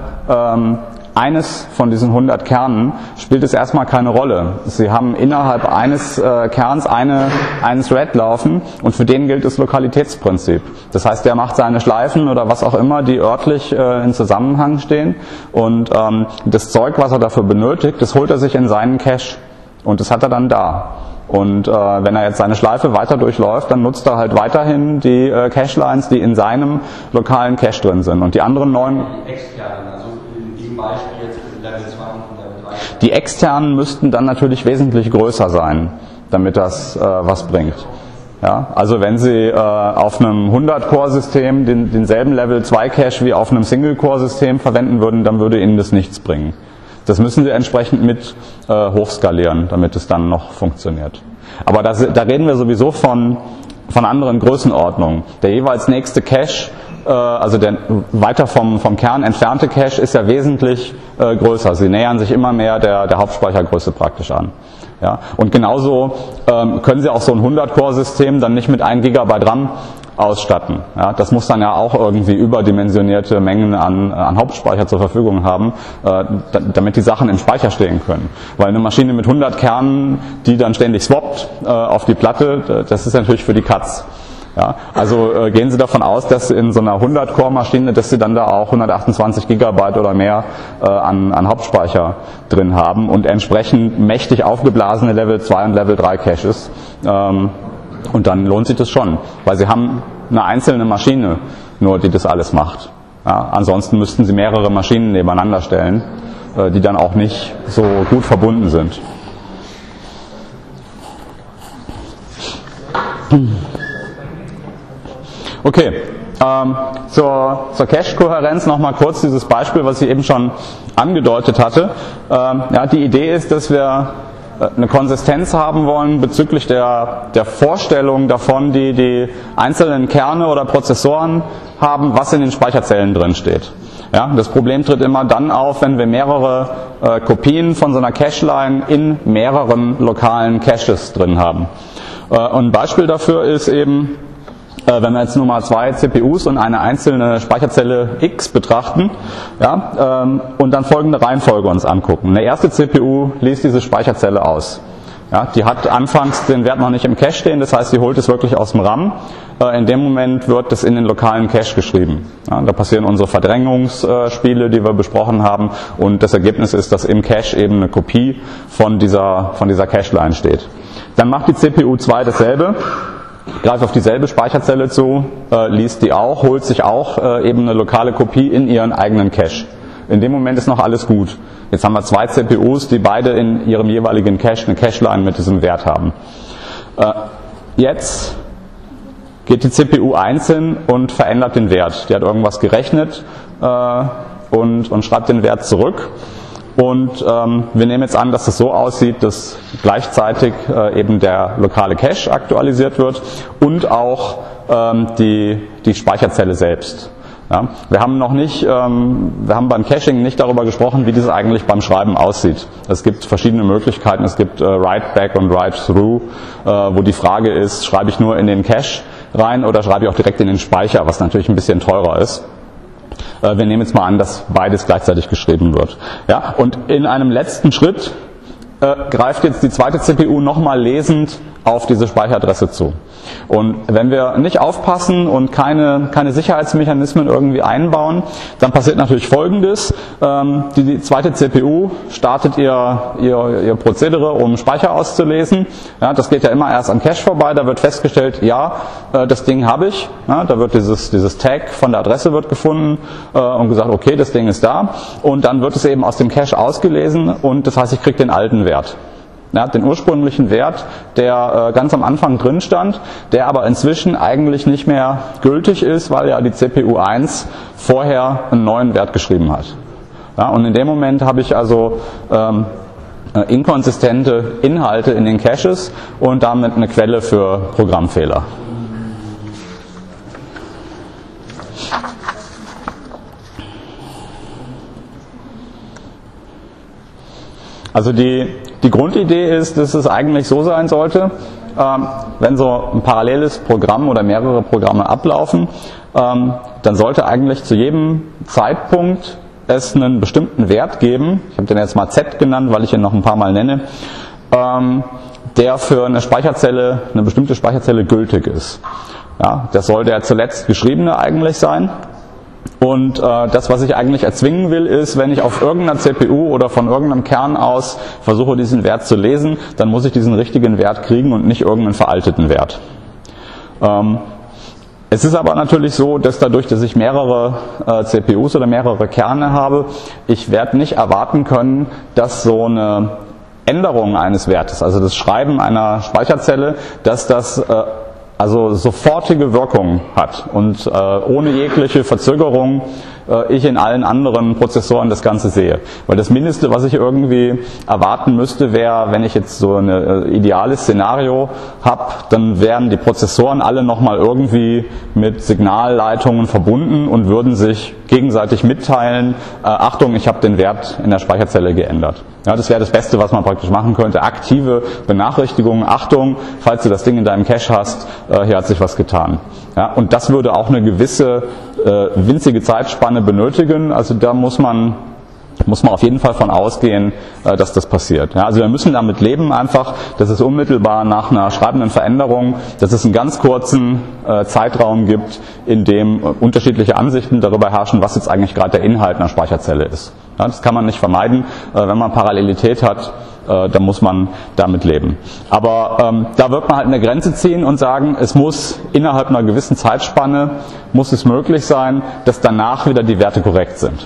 eines von diesen 100 Kernen spielt es erstmal keine Rolle. Sie haben innerhalb eines Kerns einen Thread laufen und für den gilt das Lokalitätsprinzip. Das heißt, der macht seine Schleifen oder was auch immer, die örtlich in Zusammenhang stehen und das Zeug, was er dafür benötigt, das holt er sich in seinen Cache und das hat er dann da. Und wenn er jetzt seine Schleife weiter durchläuft, dann nutzt er halt weiterhin die Cache-Lines, die in seinem lokalen Cache drin sind. Und die anderen 9... Die externen, also in diesem Beispiel jetzt Level 2 und Level 3. Die externen müssten dann natürlich wesentlich größer sein, damit das was bringt. Ja, also wenn Sie auf einem 100-Core-System denselben Level 2 Cache wie auf einem Single-Core-System verwenden würden, dann würde Ihnen das nichts bringen. Das müssen Sie entsprechend mit hochskalieren, damit es dann noch funktioniert. Aber da reden wir sowieso von anderen Größenordnungen. Der jeweils nächste Cache, also der weiter vom Kern entfernte Cache, ist ja wesentlich größer. Sie nähern sich immer mehr der Hauptspeichergröße praktisch an. Ja? Und genauso können Sie auch so ein 100-Core-System dann nicht mit 1 GB RAM ausstatten. Ja, das muss dann ja auch irgendwie überdimensionierte Mengen an Hauptspeicher zur Verfügung haben, damit die Sachen im Speicher stehen können. Weil eine Maschine mit 100 Kernen, die dann ständig swappt auf die Platte, das ist natürlich für die Katz. Ja, also gehen Sie davon aus, dass in so einer 100-Core-Maschine, dass Sie dann da auch 128 Gigabyte oder mehr an Hauptspeicher drin haben und entsprechend mächtig aufgeblasene Level 2 und Level 3 Caches. Und dann lohnt sich das schon, weil Sie haben eine einzelne Maschine nur, die das alles macht. Ja, ansonsten müssten Sie mehrere Maschinen nebeneinander stellen, die dann auch nicht so gut verbunden sind. Okay, zur Cache-Kohärenz nochmal kurz dieses Beispiel, was ich eben schon angedeutet hatte. Ja, die Idee ist, dass wir eine Konsistenz haben wollen bezüglich der Vorstellung davon, die einzelnen Kerne oder Prozessoren haben, was in den Speicherzellen drin steht. Ja, das Problem tritt immer dann auf, wenn wir mehrere Kopien von so einer Cache-Line in mehreren lokalen Caches drin haben. Und ein Beispiel dafür ist eben, wenn wir jetzt nur mal 2 CPUs und eine einzelne Speicherzelle X betrachten, ja, und dann folgende Reihenfolge uns angucken. Eine erste CPU liest diese Speicherzelle aus. Ja, die hat anfangs den Wert noch nicht im Cache stehen, das heißt, sie holt es wirklich aus dem RAM. In dem Moment wird das in den lokalen Cache geschrieben. Ja, da passieren unsere Verdrängungsspiele, die wir besprochen haben, und das Ergebnis ist, dass im Cache eben eine Kopie von dieser Cache-Line steht. Dann macht die CPU 2 dasselbe. Greift auf dieselbe Speicherzelle zu, liest die auch, holt sich auch eben eine lokale Kopie in ihren eigenen Cache. In dem Moment ist noch alles gut. Jetzt haben wir 2 CPUs, die beide in ihrem jeweiligen Cache eine Cache-Line mit diesem Wert haben. Jetzt geht die CPU einzeln und verändert den Wert. Die hat irgendwas gerechnet und schreibt den Wert zurück. Und wir nehmen jetzt an, dass es so aussieht, dass gleichzeitig eben der lokale Cache aktualisiert wird und auch die Speicherzelle selbst. Ja, wir haben beim Caching nicht darüber gesprochen, wie das eigentlich beim Schreiben aussieht. Es gibt verschiedene Möglichkeiten. Es gibt Write-Back und Write-Through, wo die Frage ist, schreibe ich nur in den Cache rein oder schreibe ich auch direkt in den Speicher, was natürlich ein bisschen teurer ist. Wir nehmen jetzt mal an, dass beides gleichzeitig geschrieben wird. Ja, und in einem letzten Schritt greift jetzt die zweite CPU nochmal lesend auf diese Speicheradresse zu. Und wenn wir nicht aufpassen und keine Sicherheitsmechanismen irgendwie einbauen, dann passiert natürlich Folgendes. Die zweite CPU startet ihr Prozedere, um Speicher auszulesen. Ja, das geht ja immer erst am Cache vorbei. Da wird festgestellt, ja, das Ding habe ich. Ja, da wird dieses Tag von der Adresse wird gefunden und gesagt, okay, das Ding ist da. Und dann wird es eben aus dem Cache ausgelesen und das heißt, ich kriege den alten Wert. Ja, den ursprünglichen Wert, der ganz am Anfang drin stand, der aber inzwischen eigentlich nicht mehr gültig ist, weil ja die CPU 1 vorher einen neuen Wert geschrieben hat. Ja, und in dem Moment habe ich also inkonsistente Inhalte in den Caches und damit eine Quelle für Programmfehler. Also die Grundidee ist, dass es eigentlich so sein sollte, wenn so ein paralleles Programm oder mehrere Programme ablaufen, dann sollte eigentlich zu jedem Zeitpunkt es einen bestimmten Wert geben, ich habe den jetzt mal Z genannt, weil ich ihn noch ein paar Mal nenne, der für eine Speicherzelle, eine bestimmte Speicherzelle gültig ist. Ja, das soll der zuletzt geschriebene eigentlich sein. Und das, was ich eigentlich erzwingen will, ist, wenn ich auf irgendeiner CPU oder von irgendeinem Kern aus versuche, diesen Wert zu lesen, dann muss ich diesen richtigen Wert kriegen und nicht irgendeinen veralteten Wert. Es ist aber natürlich so, dass dadurch, dass ich mehrere CPUs oder mehrere Kerne habe, ich werde nicht erwarten können, dass so eine Änderung eines Wertes, also das Schreiben einer Speicherzelle, dass das also sofortige Wirkung hat und ohne jegliche Verzögerung ich in allen anderen Prozessoren das Ganze sehe. Weil das Mindeste, was ich irgendwie erwarten müsste, wäre, wenn ich jetzt so ein ideales Szenario habe, dann wären die Prozessoren alle nochmal irgendwie mit Signalleitungen verbunden und würden sich gegenseitig mitteilen, Achtung, ich habe den Wert in der Speicherzelle geändert. Ja, das wäre das Beste, was man praktisch machen könnte. Aktive Benachrichtigungen, Achtung, falls du das Ding in deinem Cache hast, hier hat sich was getan. Ja, und das würde auch eine gewisse winzige Zeitspanne benötigen. Also da muss man auf jeden Fall von ausgehen, dass das passiert. Ja, also wir müssen damit leben einfach, dass es unmittelbar nach einer schreibenden Veränderung, dass es einen ganz kurzen Zeitraum gibt, in dem unterschiedliche Ansichten darüber herrschen, was jetzt eigentlich gerade der Inhalt einer Speicherzelle ist. Ja, das kann man nicht vermeiden. Wenn man Parallelität hat, dann muss man damit leben. Aber da wird man halt eine Grenze ziehen und sagen, es muss innerhalb einer gewissen Zeitspanne muss es möglich sein, dass danach wieder die Werte korrekt sind.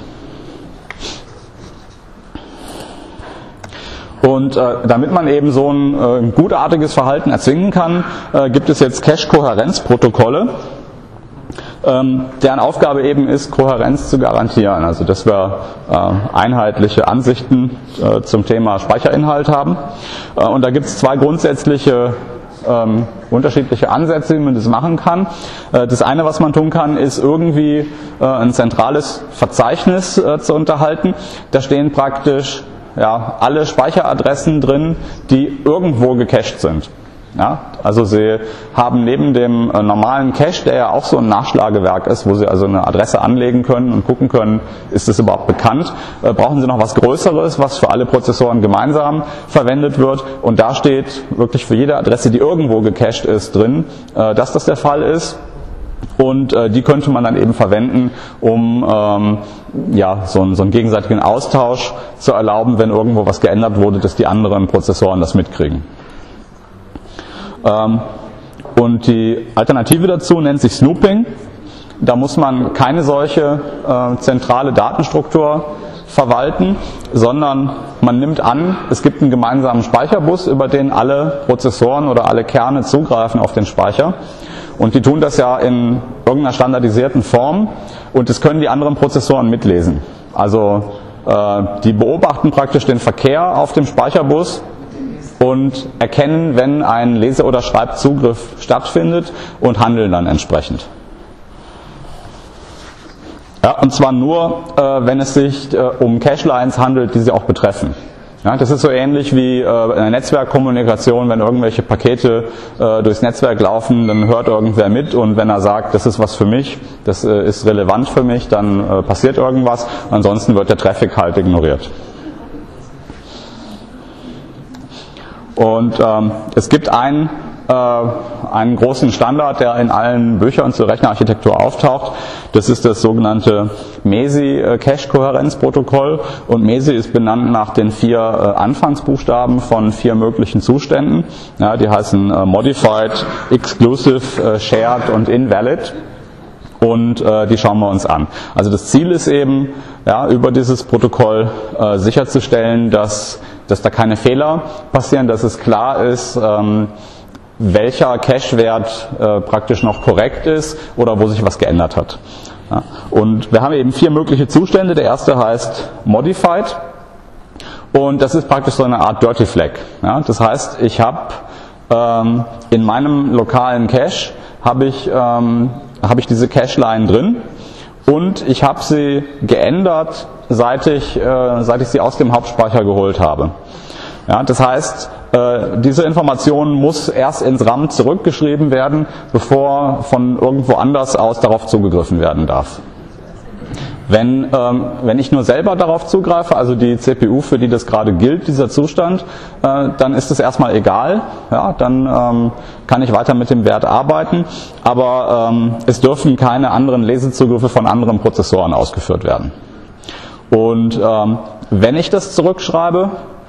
Und damit man eben so ein gutartiges Verhalten erzwingen kann, gibt es jetzt Cache-Kohärenzprotokolle, deren Aufgabe eben ist, Kohärenz zu garantieren. Also dass wir einheitliche Ansichten zum Thema Speicherinhalt haben. Und da gibt es zwei grundsätzliche unterschiedliche Ansätze, wie man das machen kann. Das eine, was man tun kann, ist irgendwie ein zentrales Verzeichnis zu unterhalten. Da stehen praktisch alle Speicheradressen drin, die irgendwo gecached sind. Ja, also Sie haben neben dem normalen Cache, der ja auch so ein Nachschlagewerk ist, wo Sie also eine Adresse anlegen können und gucken können, ist das überhaupt bekannt, brauchen Sie noch was Größeres, was für alle Prozessoren gemeinsam verwendet wird. Und da steht wirklich für jede Adresse, die irgendwo gecached ist, drin, dass das der Fall ist. Und die könnte man dann eben verwenden, um so einen gegenseitigen Austausch zu erlauben, wenn irgendwo was geändert wurde, dass die anderen Prozessoren das mitkriegen. Und die Alternative dazu nennt sich Snooping. Da muss man keine solche zentrale Datenstruktur verwalten, sondern man nimmt an, es gibt einen gemeinsamen Speicherbus, über den alle Prozessoren oder alle Kerne zugreifen auf den Speicher. Und die tun das ja in irgendeiner standardisierten Form und das können die anderen Prozessoren mitlesen. Also die beobachten praktisch den Verkehr auf dem Speicherbus und erkennen, wenn ein Lese- oder Schreibzugriff stattfindet und handeln dann entsprechend. Ja, und zwar nur, wenn es sich um Cache-Lines handelt, die sie auch betreffen. Ja, das ist so ähnlich wie in der Netzwerkkommunikation, wenn irgendwelche Pakete durchs Netzwerk laufen, dann hört irgendwer mit und wenn er sagt, das ist was für mich, das ist relevant für mich, dann passiert irgendwas, ansonsten wird der Traffic halt ignoriert. Und es gibt einen großen Standard, der in allen Büchern zur Rechnerarchitektur auftaucht. Das ist das sogenannte MESI-Cache-Kohärenzprotokoll. Und MESI ist benannt nach den 4 Anfangsbuchstaben von 4 möglichen Zuständen. Ja, die heißen Modified, Exclusive, Shared und Invalid. Und die schauen wir uns an. Also das Ziel ist eben, über dieses Protokoll sicherzustellen, dass dass da keine Fehler passieren, dass es klar ist, welcher Cache-Wert praktisch noch korrekt ist oder wo sich was geändert hat. Ja. Und wir haben eben 4 mögliche Zustände. Der erste heißt Modified und das ist praktisch so eine Art Dirty Flag. Ja. Das heißt, ich habe in meinem lokalen Cache habe ich diese Cache-Line drin und ich habe sie geändert, seit ich sie aus dem Hauptspeicher geholt habe. Ja, das heißt, diese Information muss erst ins RAM zurückgeschrieben werden, bevor von irgendwo anders aus darauf zugegriffen werden darf. Wenn ich nur selber darauf zugreife, also die CPU, für die das gerade gilt, dieser Zustand, dann ist es erstmal egal. Ja, dann kann ich weiter mit dem Wert arbeiten, aber es dürfen keine anderen Lesezugriffe von anderen Prozessoren ausgeführt werden. Und wenn ich das zurückschreibe,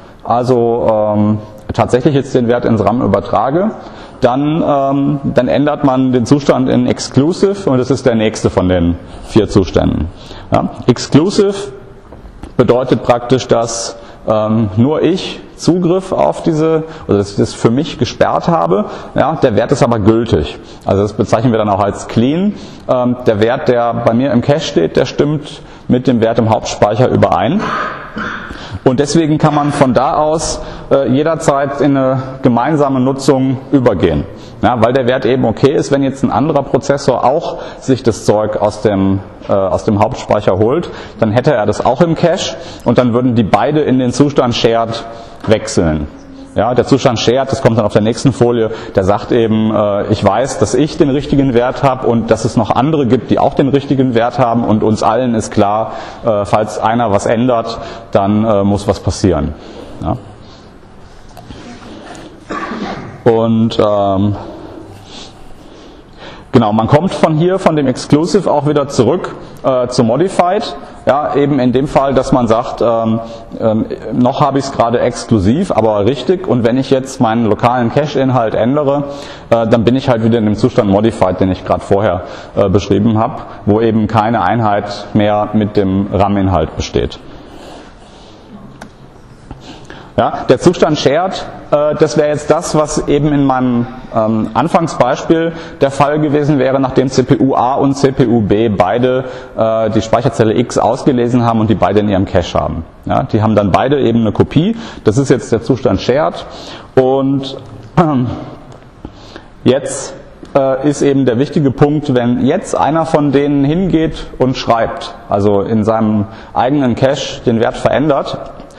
also tatsächlich jetzt den Wert ins RAM übertrage, dann ändert man den Zustand in Exclusive und das ist der nächste von den 4 Zuständen. Ja, Exclusive bedeutet praktisch, dass nur ich Zugriff auf diese, oder dass ich das für mich gesperrt habe. Ja, der Wert ist aber gültig. Also das bezeichnen wir dann auch als clean. Der Wert, der bei mir im Cache steht, der stimmt mit dem Wert im Hauptspeicher überein. Und deswegen kann man von da aus jederzeit in eine gemeinsame Nutzung übergehen. Ja, weil der Wert eben okay ist, wenn jetzt ein anderer Prozessor auch sich das Zeug aus dem Hauptspeicher holt, dann hätte er das auch im Cache und dann würden die beide in den Zustand Shared wechseln. Ja, der Zustand Shared, das kommt dann auf der nächsten Folie, der sagt eben, ich weiß, dass ich den richtigen Wert habe und dass es noch andere gibt, die auch den richtigen Wert haben und uns allen ist klar, falls einer was ändert, dann muss was passieren. Ja. Und genau, man kommt von dem Exclusive auch wieder zurück zu Modified. Ja, eben in dem Fall, dass man sagt, noch habe ich es gerade exklusiv, aber richtig. Und wenn ich jetzt meinen lokalen Cache-Inhalt ändere, dann bin ich halt wieder in dem Zustand Modified, den ich gerade vorher beschrieben habe, wo eben keine Einheit mehr mit dem RAM-Inhalt besteht. Ja, der Zustand Shared, das wäre jetzt das, was eben in meinem Anfangsbeispiel der Fall gewesen wäre, nachdem CPU A und CPU B beide die Speicherzelle X ausgelesen haben und die beide in ihrem Cache haben. Ja, die haben dann beide eben eine Kopie. Das ist jetzt der Zustand Shared. Und jetzt ist eben der wichtige Punkt, wenn jetzt einer von denen hingeht und schreibt, also in seinem eigenen Cache den Wert verändert,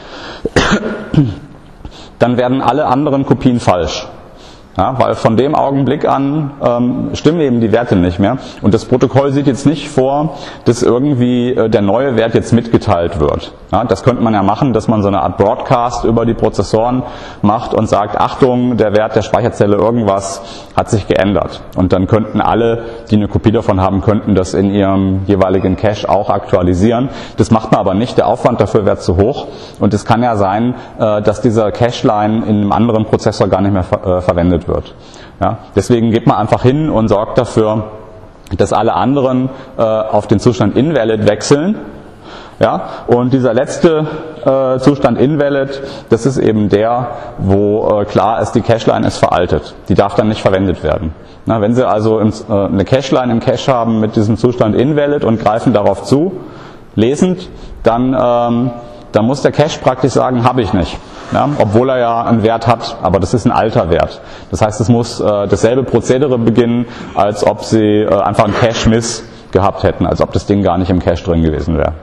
dann werden alle anderen Kopien falsch. Ja, weil von dem Augenblick an stimmen eben die Werte nicht mehr. Und das Protokoll sieht jetzt nicht vor, dass irgendwie der neue Wert jetzt mitgeteilt wird. Ja, das könnte man ja machen, dass man so eine Art Broadcast über die Prozessoren macht und sagt, Achtung, der Wert der Speicherzelle irgendwas hat sich geändert. Und dann könnten alle, die eine Kopie davon haben, könnten das in ihrem jeweiligen Cache auch aktualisieren. Das macht man aber nicht, der Aufwand dafür wäre zu hoch. Und es kann ja sein, dass dieser Cache-Line in einem anderen Prozessor gar nicht mehr verwendet wird. Ja, deswegen geht man einfach hin und sorgt dafür, dass alle anderen auf den Zustand Invalid wechseln. Ja, und dieser letzte Zustand Invalid, das ist eben der, wo klar ist, die Cache-Line ist veraltet. Die darf dann nicht verwendet werden. Na, wenn Sie also eine Cache-Line im Cache haben mit diesem Zustand Invalid und greifen darauf zu, lesend, dann muss der Cache praktisch sagen, habe ich nicht. Ja, obwohl er ja einen Wert hat, aber das ist ein alter Wert. Das heißt, es muss dasselbe Prozedere beginnen, als ob Sie einfach einen Cache-Miss gehabt hätten, als ob das Ding gar nicht im Cache drin gewesen wäre.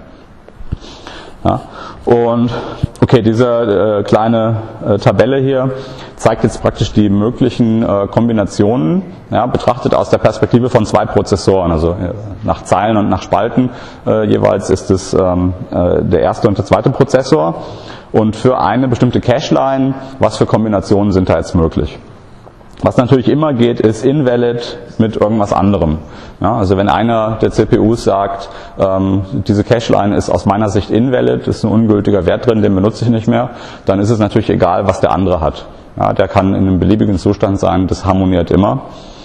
Ja, und okay, diese kleine Tabelle hier zeigt jetzt praktisch die möglichen Kombinationen, ja, betrachtet aus der Perspektive von 2 Prozessoren, also nach Zeilen und nach Spalten jeweils ist es der erste und der zweite Prozessor. Und für eine bestimmte Cache-Line, was für Kombinationen sind da jetzt möglich? Was natürlich immer geht, ist Invalid mit irgendwas anderem. Ja, also wenn einer der CPUs sagt, diese Cache-Line ist aus meiner Sicht invalid, ist ein ungültiger Wert drin, den benutze ich nicht mehr, dann ist es natürlich egal, was der andere hat. Ja, der kann in einem beliebigen Zustand sein, das harmoniert immer.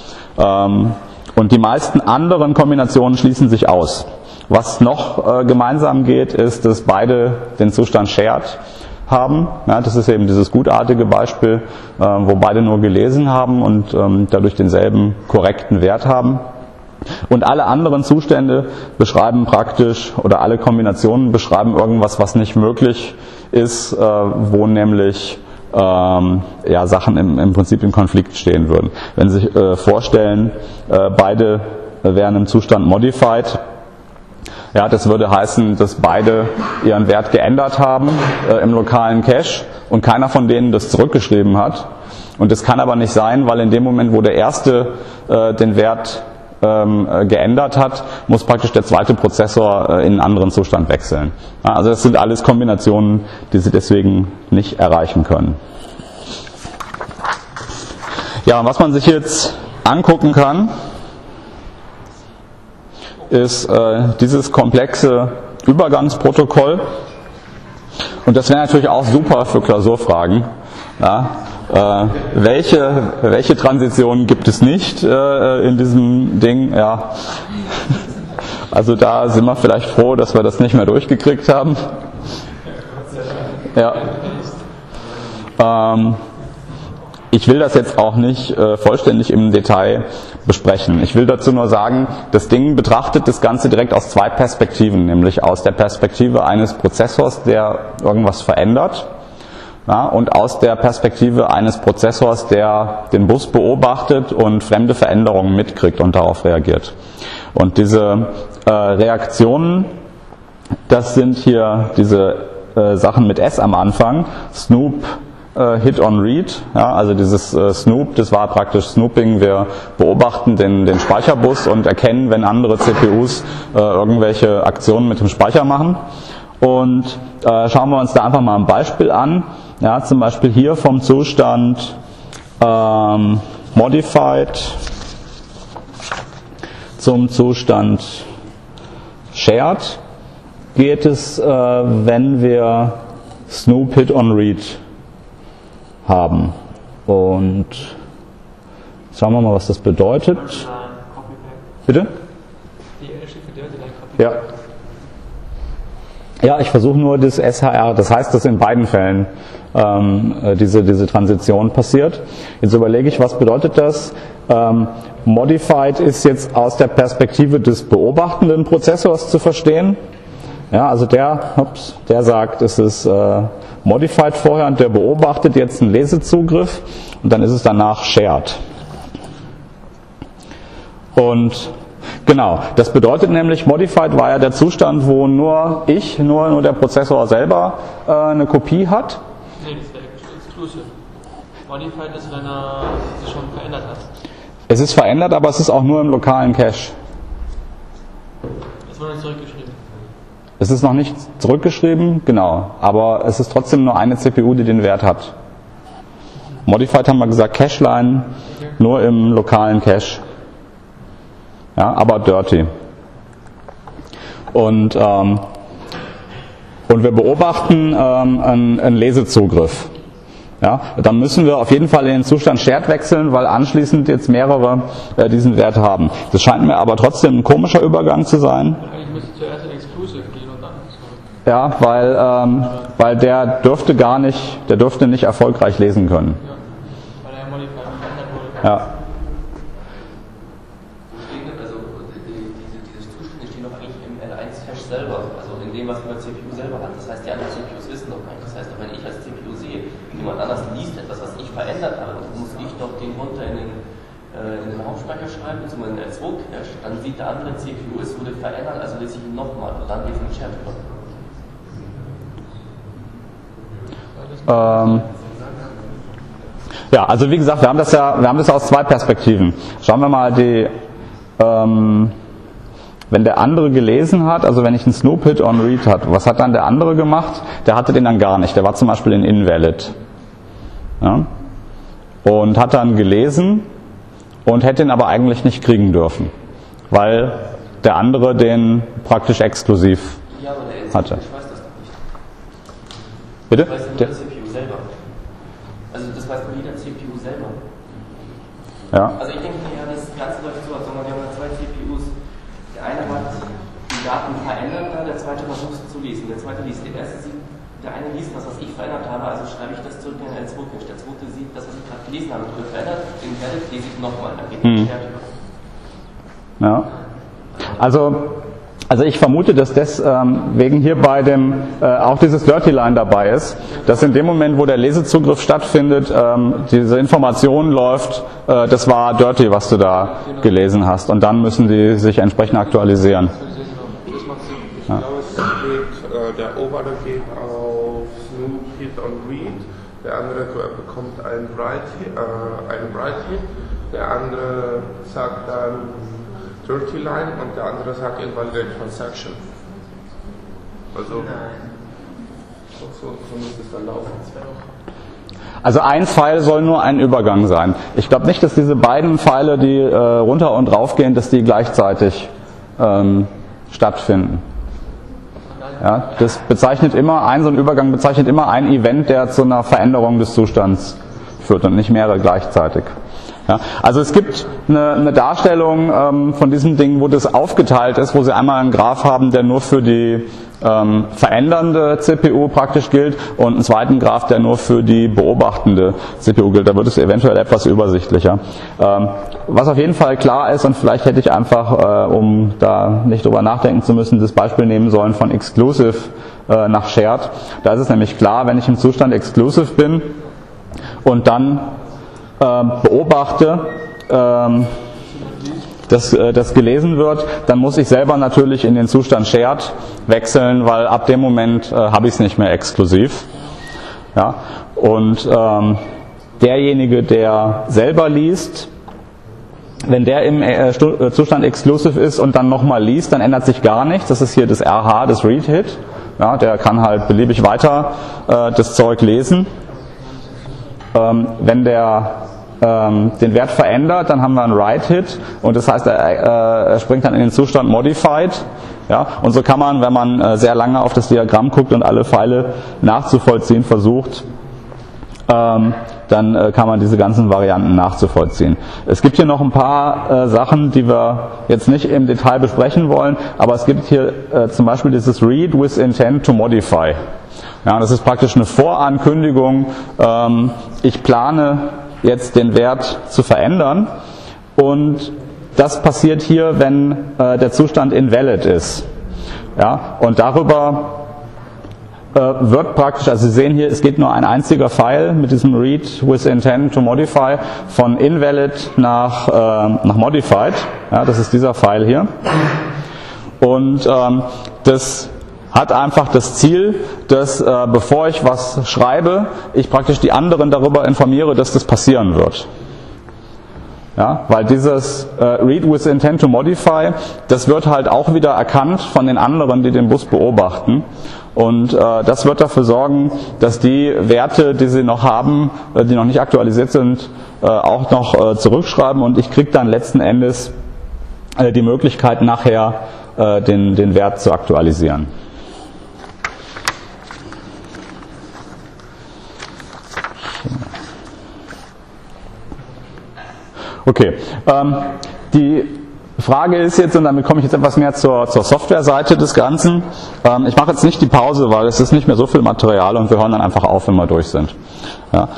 Und die meisten anderen Kombinationen schließen sich aus. Was noch gemeinsam geht, ist, dass beide den Zustand Shared haben. Ja, das ist eben dieses gutartige Beispiel, wo beide nur gelesen haben und dadurch denselben korrekten Wert haben. Und alle anderen Zustände beschreiben praktisch, oder alle Kombinationen beschreiben irgendwas, was nicht möglich ist, wo nämlich Sachen im Prinzip in Konflikt stehen würden. Wenn Sie sich vorstellen, beide wären im Zustand modified, ja, das würde heißen, dass beide ihren Wert geändert haben im lokalen Cache und keiner von denen das zurückgeschrieben hat. Und das kann aber nicht sein, weil in dem Moment, wo der erste den Wert geändert hat, muss praktisch der zweite Prozessor in einen anderen Zustand wechseln. Ja, also das sind alles Kombinationen, die Sie deswegen nicht erreichen können. Ja, und was man sich jetzt angucken kann, ist dieses komplexe Übergangsprotokoll. Und das wäre natürlich auch super für Klausurfragen. Ja, welche Transitionen gibt es nicht in diesem Ding? Ja. Also da sind wir vielleicht froh, dass wir das nicht mehr durchgekriegt haben. Ja. Ich will das jetzt auch nicht vollständig im Detail besprechen. Ich will dazu nur sagen, das Ding betrachtet das Ganze direkt aus zwei Perspektiven, nämlich aus der Perspektive eines Prozessors, der irgendwas verändert, ja, und aus der Perspektive eines Prozessors, der den Bus beobachtet und fremde Veränderungen mitkriegt und darauf reagiert. Und diese Reaktionen, das sind hier diese Sachen mit S am Anfang, Snoop, Hit on Read, ja, also dieses Snoop, das war praktisch Snooping, wir beobachten den Speicherbus und erkennen, wenn andere CPUs irgendwelche Aktionen mit dem Speicher machen. Und schauen wir uns da einfach mal ein Beispiel an, ja, zum Beispiel hier vom Zustand Modified zum Zustand Shared geht es, wenn wir Snoop Hit on Read haben. Und schauen wir mal, was das bedeutet. Bitte? Ja. Ja, ich versuche nur das SHR, das heißt, dass in beiden Fällen diese Transition passiert. Jetzt überlege ich, was bedeutet das? Modified ist jetzt aus der Perspektive des beobachtenden Prozessors zu verstehen. Ja, also der sagt, es ist modified vorher und der beobachtet jetzt einen Lesezugriff und dann ist es danach shared. Und genau, das bedeutet nämlich, modified war ja der Zustand, wo nur der Prozessor selber eine Kopie hat. Nee, das wäre exclusive. Modified ist, wenn er sich schon verändert hat. Es ist verändert, aber es ist auch nur im lokalen Cache. Es wurde nicht zurückgeschrieben. Es ist noch nicht zurückgeschrieben, genau, aber es ist trotzdem nur eine CPU, die den Wert hat. Modified haben wir gesagt, Cache-Line, nur im lokalen Cache. Ja, aber dirty. Und wir beobachten einen Lesezugriff. Ja, dann müssen wir auf jeden Fall in den Zustand Shared wechseln, weil anschließend jetzt mehrere diesen Wert haben. Das scheint mir aber trotzdem ein komischer Übergang zu sein. Eigentlich müsste zuerst in Exclusive gehen und dann zurück. Ja, weil der dürfte nicht erfolgreich lesen können. Ja, weil er Modified verändert wurde. Ja. Also diese Zustände stehen doch eigentlich im L1-Cache selber, also in dem, was die CPU selber hat. Das heißt, die anderen CPUs wissen doch gar nicht. Das heißt, wenn ich als CPU sehe, jemand anders liest etwas, was ich verändert habe, dann muss ich doch den runter in den Hauptspeicher schreiben, beziehungsweise in den L2-Cache, dann sieht der andere CPU, es wurde verändert, also lese ich ihn nochmal und dann geht es in den Chat über. Ja, also wie gesagt, wir haben das aus zwei Perspektiven. Schauen wir mal wenn der andere gelesen hat, also wenn ich einen Snoop Hit on Read hatte, was hat dann der andere gemacht? Der hatte den dann gar nicht, der war zum Beispiel in Invalid. Ja? Und hat dann gelesen und hätte ihn aber eigentlich nicht kriegen dürfen, weil der andere den praktisch exklusiv hatte. Ich weiß das doch nicht. Bitte? Das weiß nur der CPU selber. Also das weiß nur jeder CPU selber. Ja. Also ich denke, das Ganze läuft so, also wir haben zwei CPUs. Der eine hat die Daten verändert, der zweite versucht es zu lesen. Der zweite liest. Der der eine liest das, was ich verändert habe, also schreibe ich das zurück in den L2-Cache. Der zweite sieht das, was ich gerade gelesen habe, wurde verändert, den Valid lese ich nochmal, dann geht die Cache über. Ja. Also ich vermute, dass deswegen hier bei dem auch dieses Dirty Line dabei ist, dass in dem Moment, wo der Lesezugriff stattfindet, diese Information läuft, das war Dirty, was du da gelesen hast, und dann müssen die sich entsprechend aktualisieren. Ich glaube, es geht, der obere geht auf Snoop, Hit und Read, der andere bekommt einen Write Hit, der andere sagt dann Dirty Line und der andere sagt Invalidate Transaction. Also, so müsste es dann laufen. Also ein Pfeil soll nur ein Übergang sein. Ich glaube nicht, dass diese beiden Pfeile, die runter und rauf gehen, dass die gleichzeitig stattfinden. Ja, das bezeichnet immer, so ein Übergang bezeichnet immer ein Event, der zu einer Veränderung des Zustands führt und nicht mehrere gleichzeitig. Ja, also es gibt eine Darstellung von diesem Ding, wo das aufgeteilt ist, wo sie einmal einen Graph haben, der nur für die verändernde CPU praktisch gilt, und einen zweiten Graph, der nur für die beobachtende CPU gilt. Da wird es eventuell etwas übersichtlicher. Was auf jeden Fall klar ist, und vielleicht hätte ich einfach, um da nicht drüber nachdenken zu müssen, das Beispiel nehmen sollen von Exclusive nach Shared. Da ist es nämlich klar, wenn ich im Zustand Exclusive bin und dann beobachte, dass gelesen wird, dann muss ich selber natürlich in den Zustand Shared wechseln, weil ab dem Moment habe ich es nicht mehr exklusiv. Ja? Und derjenige, der selber liest, wenn der im Zustand Exclusive ist und dann nochmal liest, dann ändert sich gar nichts. Das ist hier das RH, das Read-Hit. Ja, der kann halt beliebig weiter das Zeug lesen. Wenn der den Wert verändert, dann haben wir einen Write-Hit, und das heißt, er springt dann in den Zustand Modified. Ja, und so kann man, wenn man sehr lange auf das Diagramm guckt und alle Pfeile nachzuvollziehen versucht, dann kann man diese ganzen Varianten nachzuvollziehen. Es gibt hier noch ein paar Sachen, die wir jetzt nicht im Detail besprechen wollen, aber es gibt hier zum Beispiel dieses Read with Intent to Modify. Ja, das ist praktisch eine Vorankündigung. Ich plane jetzt den Wert zu verändern, und das passiert hier, wenn der Zustand invalid ist. Ja, und darüber wird praktisch, also Sie sehen hier, es geht nur ein einziger Pfeil mit diesem Read with Intent to Modify von Invalid nach Modified. Ja, das ist dieser Pfeil hier. Und das hat einfach das Ziel, dass bevor ich was schreibe, ich praktisch die anderen darüber informiere, dass das passieren wird. Ja, weil dieses Read with Intent to Modify, das wird halt auch wieder erkannt von den anderen, die den Bus beobachten. Und das wird dafür sorgen, dass die Werte, die sie noch haben, die noch nicht aktualisiert sind, auch noch zurückschreiben, und ich kriege dann letzten Endes die Möglichkeit, nachher den Wert zu aktualisieren. Okay, die Frage ist jetzt, und damit komme ich jetzt etwas mehr zur Softwareseite des Ganzen. Ich mache jetzt nicht die Pause, weil es ist nicht mehr so viel Material, und wir hören dann einfach auf, wenn wir durch sind. Ja.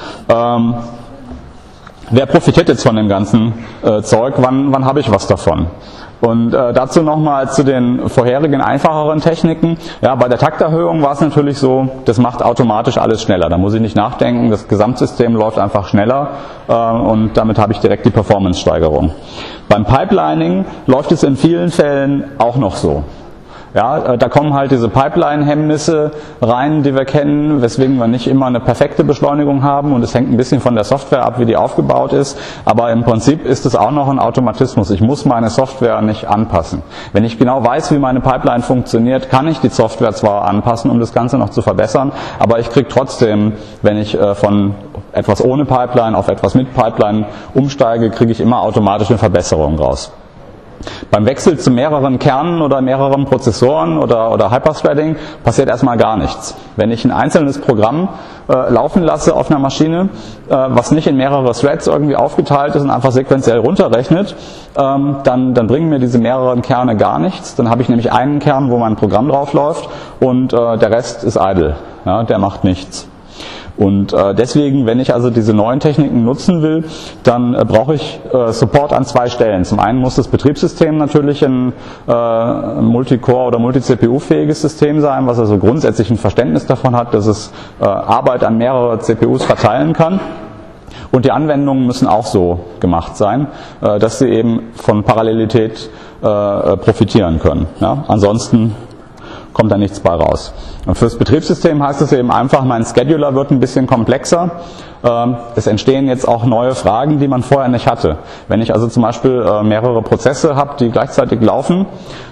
Wer profitiert jetzt von dem ganzen Zeug? Wann habe ich was davon? Und dazu nochmal zu den vorherigen einfacheren Techniken. Ja, bei der Takterhöhung war es natürlich so, das macht automatisch alles schneller. Da muss ich nicht nachdenken, das Gesamtsystem läuft einfach schneller, und damit habe ich direkt die Performance-Steigerung. Beim Pipelining läuft es in vielen Fällen auch noch so. Ja, da kommen halt diese Pipeline-Hemmnisse rein, die wir kennen, weswegen wir nicht immer eine perfekte Beschleunigung haben, und es hängt ein bisschen von der Software ab, wie die aufgebaut ist, aber im Prinzip ist es auch noch ein Automatismus. Ich muss meine Software nicht anpassen. Wenn ich genau weiß, wie meine Pipeline funktioniert, kann ich die Software zwar anpassen, um das Ganze noch zu verbessern, aber ich kriege trotzdem, wenn ich von etwas ohne Pipeline auf etwas mit Pipeline umsteige, kriege ich immer automatisch eine Verbesserung raus. Beim Wechsel zu mehreren Kernen oder mehreren Prozessoren oder Hyperthreading passiert erstmal gar nichts. Wenn ich ein einzelnes Programm laufen lasse auf einer Maschine, was nicht in mehrere Threads irgendwie aufgeteilt ist und einfach sequenziell runterrechnet, dann bringen mir diese mehreren Kerne gar nichts. Dann habe ich nämlich einen Kern, wo mein Programm drauf läuft und der Rest ist idle. Ja, der macht nichts. Und deswegen, wenn ich also diese neuen Techniken nutzen will, dann brauche ich Support an zwei Stellen. Zum einen muss das Betriebssystem natürlich ein Multicore- oder Multi-CPU-fähiges System sein, was also grundsätzlich ein Verständnis davon hat, dass es Arbeit an mehrere CPUs verteilen kann. Und die Anwendungen müssen auch so gemacht sein, dass sie eben von Parallelität profitieren können. Ja? Ansonsten kommt da nichts bei raus. Und fürs Betriebssystem heißt es eben einfach, mein Scheduler wird ein bisschen komplexer. Es entstehen jetzt auch neue Fragen, die man vorher nicht hatte. Wenn ich also zum Beispiel mehrere Prozesse habe, die gleichzeitig laufen,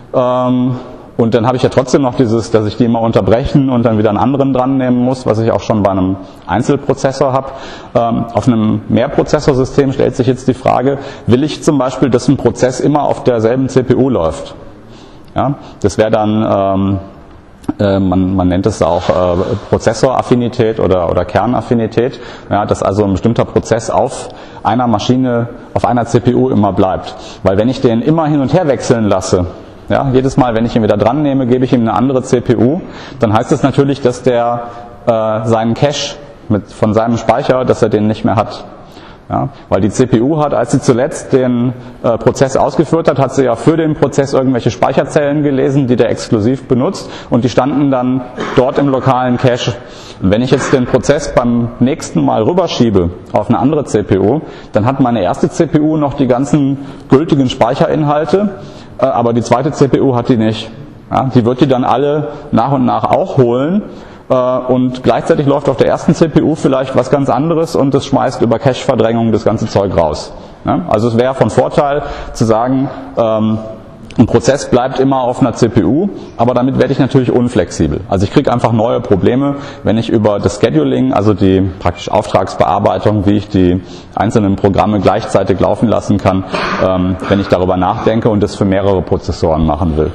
und dann habe ich ja trotzdem noch dieses, dass ich die immer unterbrechen und dann wieder einen anderen dran nehmen muss, was ich auch schon bei einem Einzelprozessor habe. Auf einem Mehrprozessorsystem stellt sich jetzt die Frage, will ich zum Beispiel, dass ein Prozess immer auf derselben CPU läuft? Ja, das wäre dann, man nennt es auch Prozessoraffinität oder Kernaffinität, ja, dass also ein bestimmter Prozess auf einer Maschine, auf einer CPU immer bleibt. Weil wenn ich den immer hin und her wechseln lasse, ja, jedes Mal, wenn ich ihn wieder dran nehme, gebe ich ihm eine andere CPU, dann heißt das natürlich, dass der seinen Cache von seinem Speicher, dass er den nicht mehr hat. Ja, weil die CPU hat, als sie zuletzt den Prozess ausgeführt hat sie ja für den Prozess irgendwelche Speicherzellen gelesen, die der exklusiv benutzt, und die standen dann dort im lokalen Cache. Und wenn ich jetzt den Prozess beim nächsten Mal rüberschiebe auf eine andere CPU, dann hat meine erste CPU noch die ganzen gültigen Speicherinhalte, aber die zweite CPU hat die nicht. Ja, die wird die dann alle nach und nach auch holen. Und gleichzeitig läuft auf der ersten CPU vielleicht was ganz anderes und das schmeißt über Cache-Verdrängung das ganze Zeug raus. Ja? Also es wäre von Vorteil zu sagen, ein Prozess bleibt immer auf einer CPU, aber damit werde ich natürlich unflexibel. Also ich kriege einfach neue Probleme, wenn ich über das Scheduling, also die praktisch Auftragsbearbeitung, wie ich die einzelnen Programme gleichzeitig laufen lassen kann, wenn ich darüber nachdenke und das für mehrere Prozessoren machen will.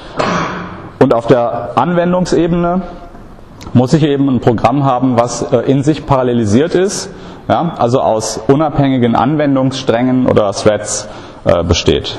Und auf der Anwendungsebene muss ich eben ein Programm haben, was in sich parallelisiert ist, ja, also aus unabhängigen Anwendungssträngen oder Threads besteht.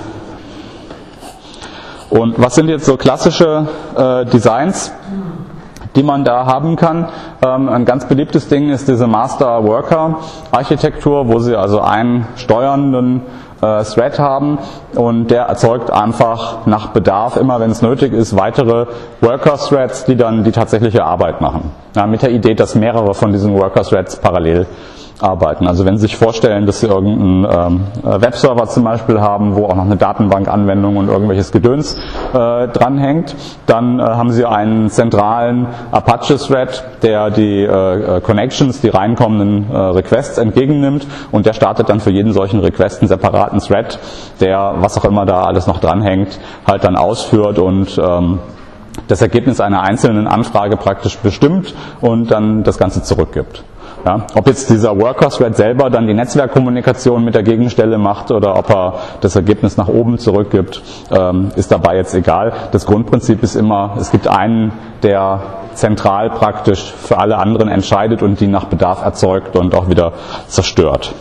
Und was sind jetzt so klassische Designs, die man da haben kann? Ein ganz beliebtes Ding ist diese Master-Worker-Architektur, wo Sie also einen steuernden Thread haben und der erzeugt einfach nach Bedarf, immer wenn es nötig ist, weitere Worker-Threads, die dann die tatsächliche Arbeit machen. Ja, mit der Idee, dass mehrere von diesen Worker-Threads parallel arbeiten. Also wenn Sie sich vorstellen, dass Sie irgendeinen Webserver zum Beispiel haben, wo auch noch eine Datenbankanwendung und irgendwelches Gedöns dranhängt, dann haben Sie einen zentralen Apache-Thread, der die Connections, die reinkommenden Requests entgegennimmt, und der startet dann für jeden solchen Request einen separaten Thread, der, was auch immer da alles noch dranhängt, halt dann ausführt und das Ergebnis einer einzelnen Anfrage praktisch bestimmt und dann das Ganze zurückgibt. Ja, ob jetzt dieser Worker-Thread selber dann die Netzwerkkommunikation mit der Gegenstelle macht oder ob er das Ergebnis nach oben zurückgibt, ist dabei jetzt egal. Das Grundprinzip ist immer, es gibt einen, der zentral praktisch für alle anderen entscheidet und die nach Bedarf erzeugt und auch wieder zerstört.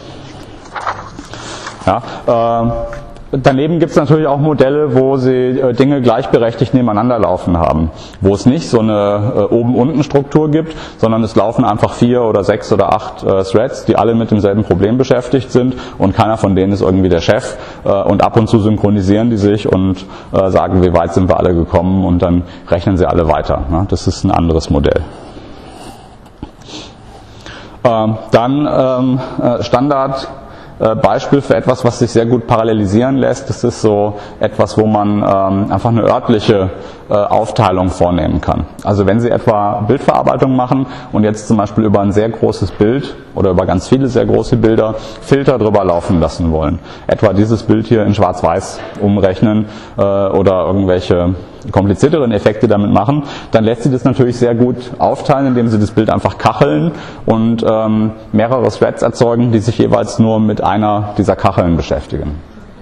Ja, daneben gibt es natürlich auch Modelle, wo Sie Dinge gleichberechtigt nebeneinander laufen haben, wo es nicht so eine Oben-Unten-Struktur gibt, sondern es laufen einfach 4 oder 6 oder 8 Threads, die alle mit demselben Problem beschäftigt sind und keiner von denen ist irgendwie der Chef, und ab und zu synchronisieren die sich und sagen, wie weit sind wir alle gekommen, und dann rechnen sie alle weiter. Das ist ein anderes Modell. Dann Standard Beispiel für etwas, was sich sehr gut parallelisieren lässt. Das ist so etwas, wo man einfach eine örtliche Aufteilung vornehmen kann. Also wenn Sie etwa Bildverarbeitung machen und jetzt zum Beispiel über ein sehr großes Bild oder über ganz viele sehr große Bilder Filter drüber laufen lassen wollen, etwa dieses Bild hier in Schwarz-Weiß umrechnen oder irgendwelche komplizierteren Effekte damit machen, dann lässt sich das natürlich sehr gut aufteilen, indem Sie das Bild einfach kacheln und mehrere Threads erzeugen, die sich jeweils nur mit einer dieser Kacheln beschäftigen.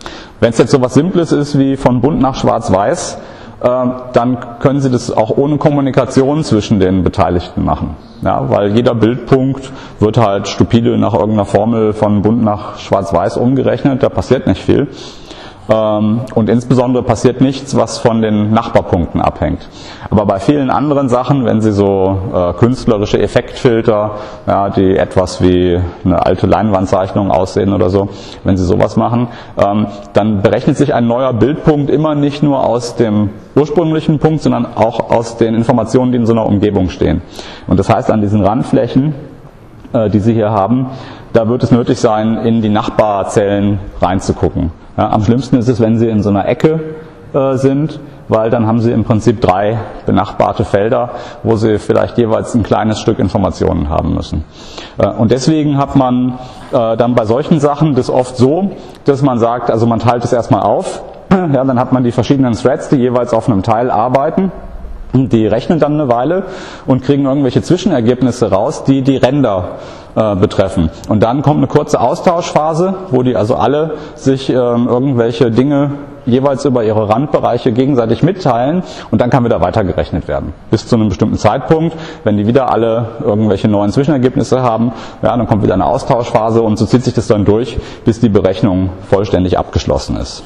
Wenn es jetzt so was Simples ist wie von bunt nach schwarz-weiß, dann können Sie das auch ohne Kommunikation zwischen den Beteiligten machen. Ja, weil jeder Bildpunkt wird halt stupide nach irgendeiner Formel von bunt nach schwarz-weiß umgerechnet, da passiert nicht viel. Und insbesondere passiert nichts, was von den Nachbarpunkten abhängt. Aber bei vielen anderen Sachen, wenn Sie so künstlerische Effektfilter, ja, die etwas wie eine alte Leinwandzeichnung aussehen oder so, wenn Sie sowas machen, dann berechnet sich ein neuer Bildpunkt immer nicht nur aus dem ursprünglichen Punkt, sondern auch aus den Informationen, die in so einer Umgebung stehen. Und das heißt, an diesen Randflächen, die Sie hier haben, da wird es nötig sein, in die Nachbarzellen reinzugucken. Ja, am schlimmsten ist es, wenn Sie in so einer Ecke sind, weil dann haben Sie im Prinzip 3 benachbarte Felder, wo Sie vielleicht jeweils ein kleines Stück Informationen haben müssen. Und deswegen hat man dann bei solchen Sachen das oft so, dass man sagt, also man teilt es erstmal auf, ja, dann hat man die verschiedenen Threads, die jeweils auf einem Teil arbeiten. Die rechnen dann eine Weile und kriegen irgendwelche Zwischenergebnisse raus, die die Ränder betreffen. Und dann kommt eine kurze Austauschphase, wo die also alle sich irgendwelche Dinge jeweils über ihre Randbereiche gegenseitig mitteilen und dann kann wieder weitergerechnet werden. Bis zu einem bestimmten Zeitpunkt, wenn die wieder alle irgendwelche neuen Zwischenergebnisse haben, ja, dann kommt wieder eine Austauschphase und so zieht sich das dann durch, bis die Berechnung vollständig abgeschlossen ist.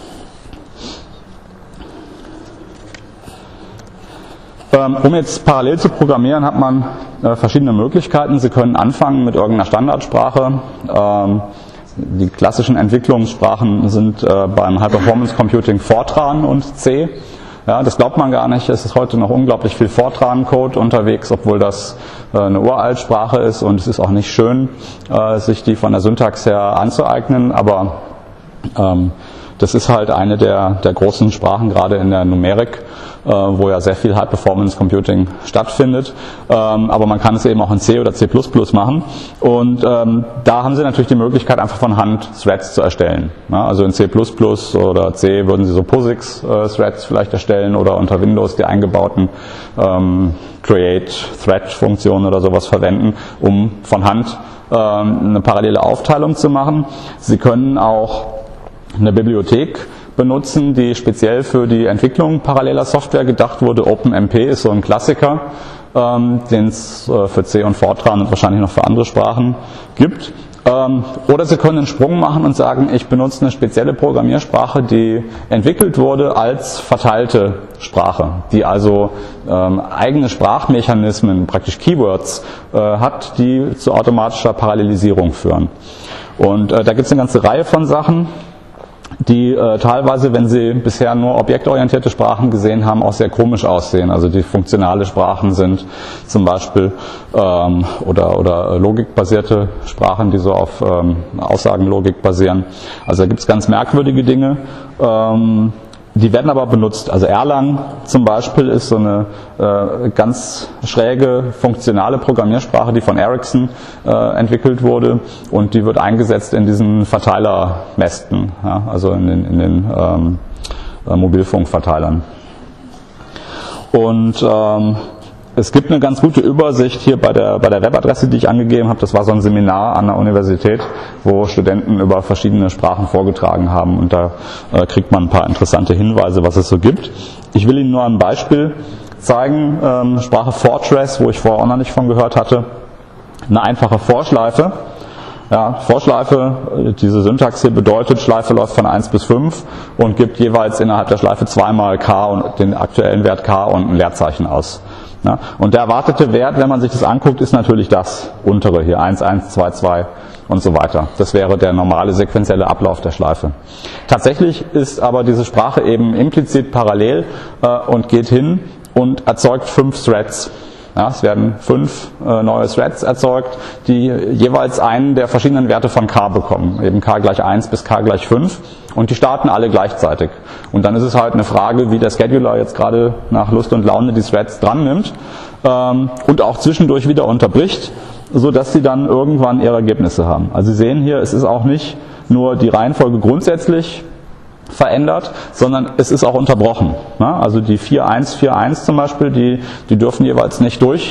Um jetzt parallel zu programmieren, hat man verschiedene Möglichkeiten. Sie können anfangen mit irgendeiner Standardsprache. Die klassischen Entwicklungssprachen sind beim High Performance Computing Fortran und C. Ja, das glaubt man gar nicht. Es ist heute noch unglaublich viel Fortran-Code unterwegs, obwohl das eine Uraltsprache ist und es ist auch nicht schön, sich die von der Syntax her anzueignen, aber das ist halt eine der großen Sprachen, gerade in der Numerik, wo ja sehr viel High-Performance-Computing stattfindet. Aber man kann es eben auch in C oder C++ machen. Und da haben Sie natürlich die Möglichkeit, einfach von Hand Threads zu erstellen. Ja, also in C++ oder C würden Sie so POSIX-Threads vielleicht erstellen oder unter Windows die eingebauten Create-Thread-Funktionen oder sowas verwenden, um von Hand eine parallele Aufteilung zu machen. Sie können auch eine Bibliothek benutzen, die speziell für die Entwicklung paralleler Software gedacht wurde. OpenMP ist so ein Klassiker, den es für C und Fortran und wahrscheinlich noch für andere Sprachen gibt. Oder Sie können einen Sprung machen und sagen, ich benutze eine spezielle Programmiersprache, die entwickelt wurde als verteilte Sprache, die also eigene Sprachmechanismen, praktisch Keywords, hat, die zu automatischer Parallelisierung führen. Und da gibt es eine ganze Reihe von Sachen, die teilweise, wenn Sie bisher nur objektorientierte Sprachen gesehen haben, auch sehr komisch aussehen. Also die funktionale Sprachen sind zum Beispiel oder logikbasierte Sprachen, die so auf Aussagenlogik basieren. Also da gibt es ganz merkwürdige Dinge. Die werden aber benutzt. Also Erlang zum Beispiel ist so eine ganz schräge funktionale Programmiersprache, die von Ericsson entwickelt wurde und die wird eingesetzt in diesen Verteilermästen, ja, also in den Mobilfunkverteilern. Und es gibt eine ganz gute Übersicht hier bei der Webadresse, die ich angegeben habe. Das war so ein Seminar an der Universität, wo Studenten über verschiedene Sprachen vorgetragen haben. Und da kriegt man ein paar interessante Hinweise, was es so gibt. Ich will Ihnen nur ein Beispiel zeigen. Sprache Fortress, wo ich vorher auch noch nicht von gehört hatte. Eine einfache Vorschleife. Ja, Vorschleife, diese Syntax hier bedeutet, Schleife läuft von 1 bis 5 und gibt jeweils innerhalb der Schleife zweimal k und den aktuellen Wert k und ein Leerzeichen aus. Ja, und der erwartete Wert, wenn man sich das anguckt, ist natürlich das untere hier, 1, 1, 2, 2 und so weiter. Das wäre der normale sequenzielle Ablauf der Schleife. Tatsächlich ist aber diese Sprache eben implizit parallel und geht hin und erzeugt 5 Threads. Ja, es werden 5 neue Threads erzeugt, die jeweils einen der verschiedenen Werte von k bekommen, eben k gleich 1 bis k gleich 5 und die starten alle gleichzeitig. Und dann ist es halt eine Frage, wie der Scheduler jetzt gerade nach Lust und Laune die Threads dran nimmt und auch zwischendurch wieder unterbricht, sodass sie dann irgendwann ihre Ergebnisse haben. Also Sie sehen hier, es ist auch nicht nur die Reihenfolge grundsätzlich verändert, sondern es ist auch unterbrochen. Also die 4-1, 4-1 zum Beispiel, die dürfen jeweils nicht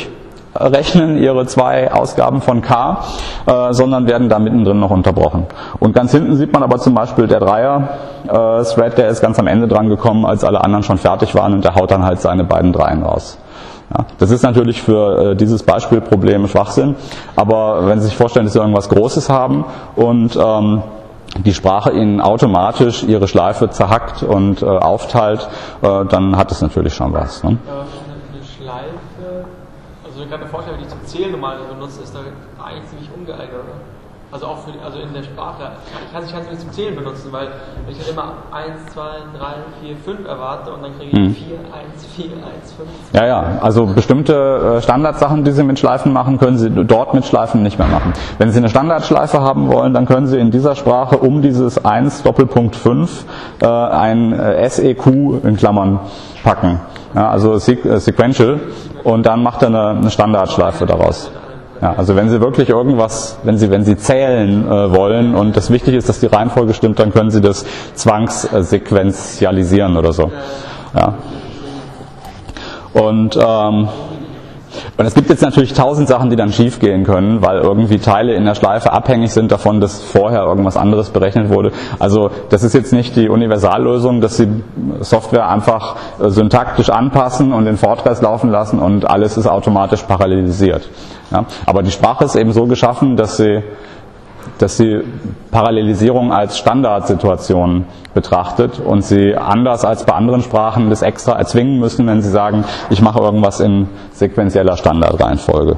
rechnen, ihre 2 Ausgaben von K, sondern werden da mittendrin noch unterbrochen. Und ganz hinten sieht man aber zum Beispiel der Dreier-Thread, der ist ganz am Ende dran gekommen, als alle anderen schon fertig waren, und der haut dann halt seine beiden Dreien raus. Ja, das ist natürlich für dieses Beispielproblem Schwachsinn, aber wenn Sie sich vorstellen, dass Sie irgendwas Großes haben und die Sprache Ihnen automatisch Ihre Schleife zerhackt und aufteilt, dann hat es natürlich schon was. Ne? Eine Schleife, also ich kann mir vorstellen, wenn ich zum Zählen normalerweise benutze, ist da eigentlich ziemlich ungeeignet, oder? Also auch für, also in der Sprache. Ich kann es nicht zum Zählen benutzen, weil ich halt immer 1, 2, 3, 4, 5 erwarte und dann kriege ich 4, 1, 4, 1, 5. Ja, ja, also bestimmte Standardsachen, die Sie mit Schleifen machen, können Sie dort mit Schleifen nicht mehr machen. Wenn Sie eine Standardschleife haben wollen, dann können Sie in dieser Sprache um dieses 1 Doppelpunkt 5 ein SEQ in Klammern packen. Ja, also Sequential, und dann macht er eine Standardschleife daraus. Ja, also wenn Sie wirklich irgendwas, wenn Sie zählen wollen und das wichtig ist, dass die Reihenfolge stimmt, dann können Sie das zwangssequenzialisieren oder so. Ja. Und es gibt jetzt natürlich 1000 Sachen, die dann schief gehen können, weil irgendwie Teile in der Schleife abhängig sind davon, dass vorher irgendwas anderes berechnet wurde. Also das ist jetzt nicht die Universallösung, dass Sie Software einfach syntaktisch anpassen und den Fortran laufen lassen und alles ist automatisch parallelisiert. Ja, aber die Sprache ist eben so geschaffen, dass sie Parallelisierung als Standardsituation betrachtet und Sie anders als bei anderen Sprachen das extra erzwingen müssen, wenn Sie sagen, ich mache irgendwas in sequenzieller Standardreihenfolge.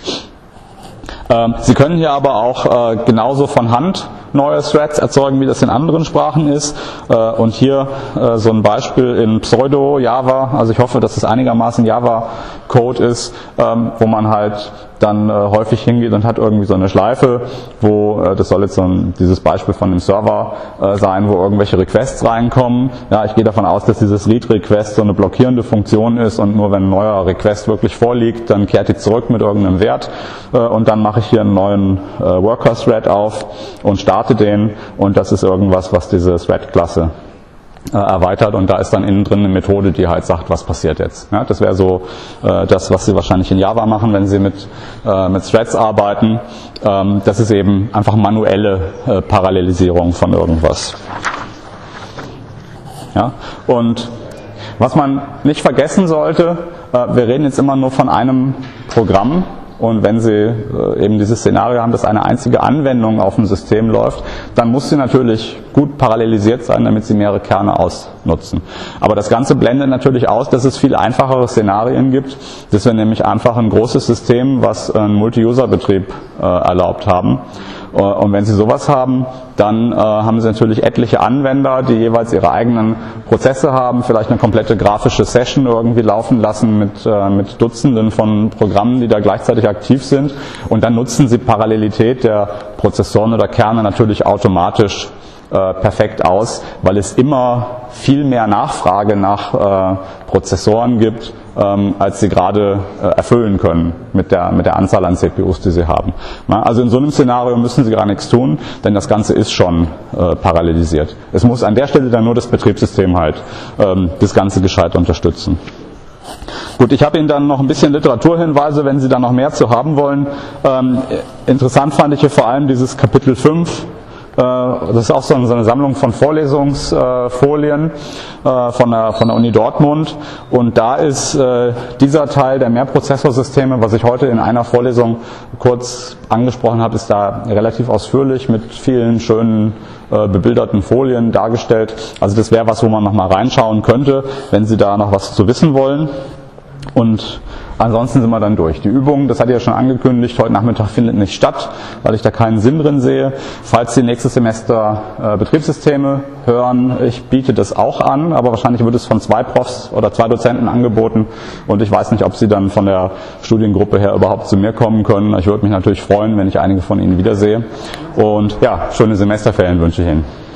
Sie können hier aber auch genauso von Hand neue Threads erzeugen, wie das in anderen Sprachen ist. Und hier so ein Beispiel in Pseudo-Java, also ich hoffe, dass es einigermaßen Java-Code ist, wo man halt dann häufig hingeht und hat irgendwie so eine Schleife, wo, das soll jetzt dieses Beispiel von dem Server sein, wo irgendwelche Requests reinkommen. Ja, ich gehe davon aus, dass dieses Read-Request so eine blockierende Funktion ist und nur wenn ein neuer Request wirklich vorliegt, dann kehrt die zurück mit irgendeinem Wert und dann mache ich hier einen neuen Worker-Thread auf und starte den, und das ist irgendwas, was diese Thread-Klasse erweitert, und da ist dann innen drin eine Methode, die halt sagt, was passiert jetzt. Ja, das wäre so das, was Sie wahrscheinlich in Java machen, wenn Sie mit Threads arbeiten. Das ist eben einfach manuelle Parallelisierung von irgendwas. Ja, und was man nicht vergessen sollte, wir reden jetzt immer nur von einem Programm. Und wenn Sie eben dieses Szenario haben, dass eine einzige Anwendung auf dem System läuft, dann muss sie natürlich gut parallelisiert sein, damit Sie mehrere Kerne ausnutzen. Aber das Ganze blendet natürlich aus, dass es viel einfachere Szenarien gibt, dass wir nämlich einfach ein großes System, was einen Multi-User-Betrieb erlaubt haben. Und wenn Sie sowas haben, dann haben Sie natürlich etliche Anwender, die jeweils ihre eigenen Prozesse haben, vielleicht eine komplette grafische Session irgendwie laufen lassen mit Dutzenden von Programmen, die da gleichzeitig aktiv sind. Und dann nutzen Sie Parallelität der Prozessoren oder Kerne natürlich automatisch perfekt aus, weil es immer viel mehr Nachfrage nach Prozessoren gibt, als sie gerade erfüllen können mit der Anzahl an CPUs, die sie haben. Also in so einem Szenario müssen Sie gar nichts tun, denn das Ganze ist schon parallelisiert. Es muss an der Stelle dann nur das Betriebssystem halt das Ganze gescheit unterstützen. Gut, ich habe Ihnen dann noch ein bisschen Literaturhinweise, wenn Sie da noch mehr zu haben wollen. Interessant fand ich hier vor allem dieses Kapitel 5. Das ist auch so eine Sammlung von Vorlesungsfolien von der Uni Dortmund, und da ist dieser Teil der Mehrprozessorsysteme, was ich heute in einer Vorlesung kurz angesprochen habe, ist da relativ ausführlich mit vielen schönen bebilderten Folien dargestellt. Also das wäre was, wo man noch mal reinschauen könnte, wenn Sie da noch was zu wissen wollen. Und ansonsten sind wir dann durch. Die Übung, das hatte ich ja schon angekündigt, heute Nachmittag findet nicht statt, weil ich da keinen Sinn drin sehe. Falls Sie nächstes Semester Betriebssysteme hören, ich biete das auch an, aber wahrscheinlich wird es von 2 Profs oder 2 Dozenten angeboten, und ich weiß nicht, ob Sie dann von der Studiengruppe her überhaupt zu mir kommen können. Ich würde mich natürlich freuen, wenn ich einige von Ihnen wiedersehe. Und ja, schöne Semesterferien wünsche ich Ihnen.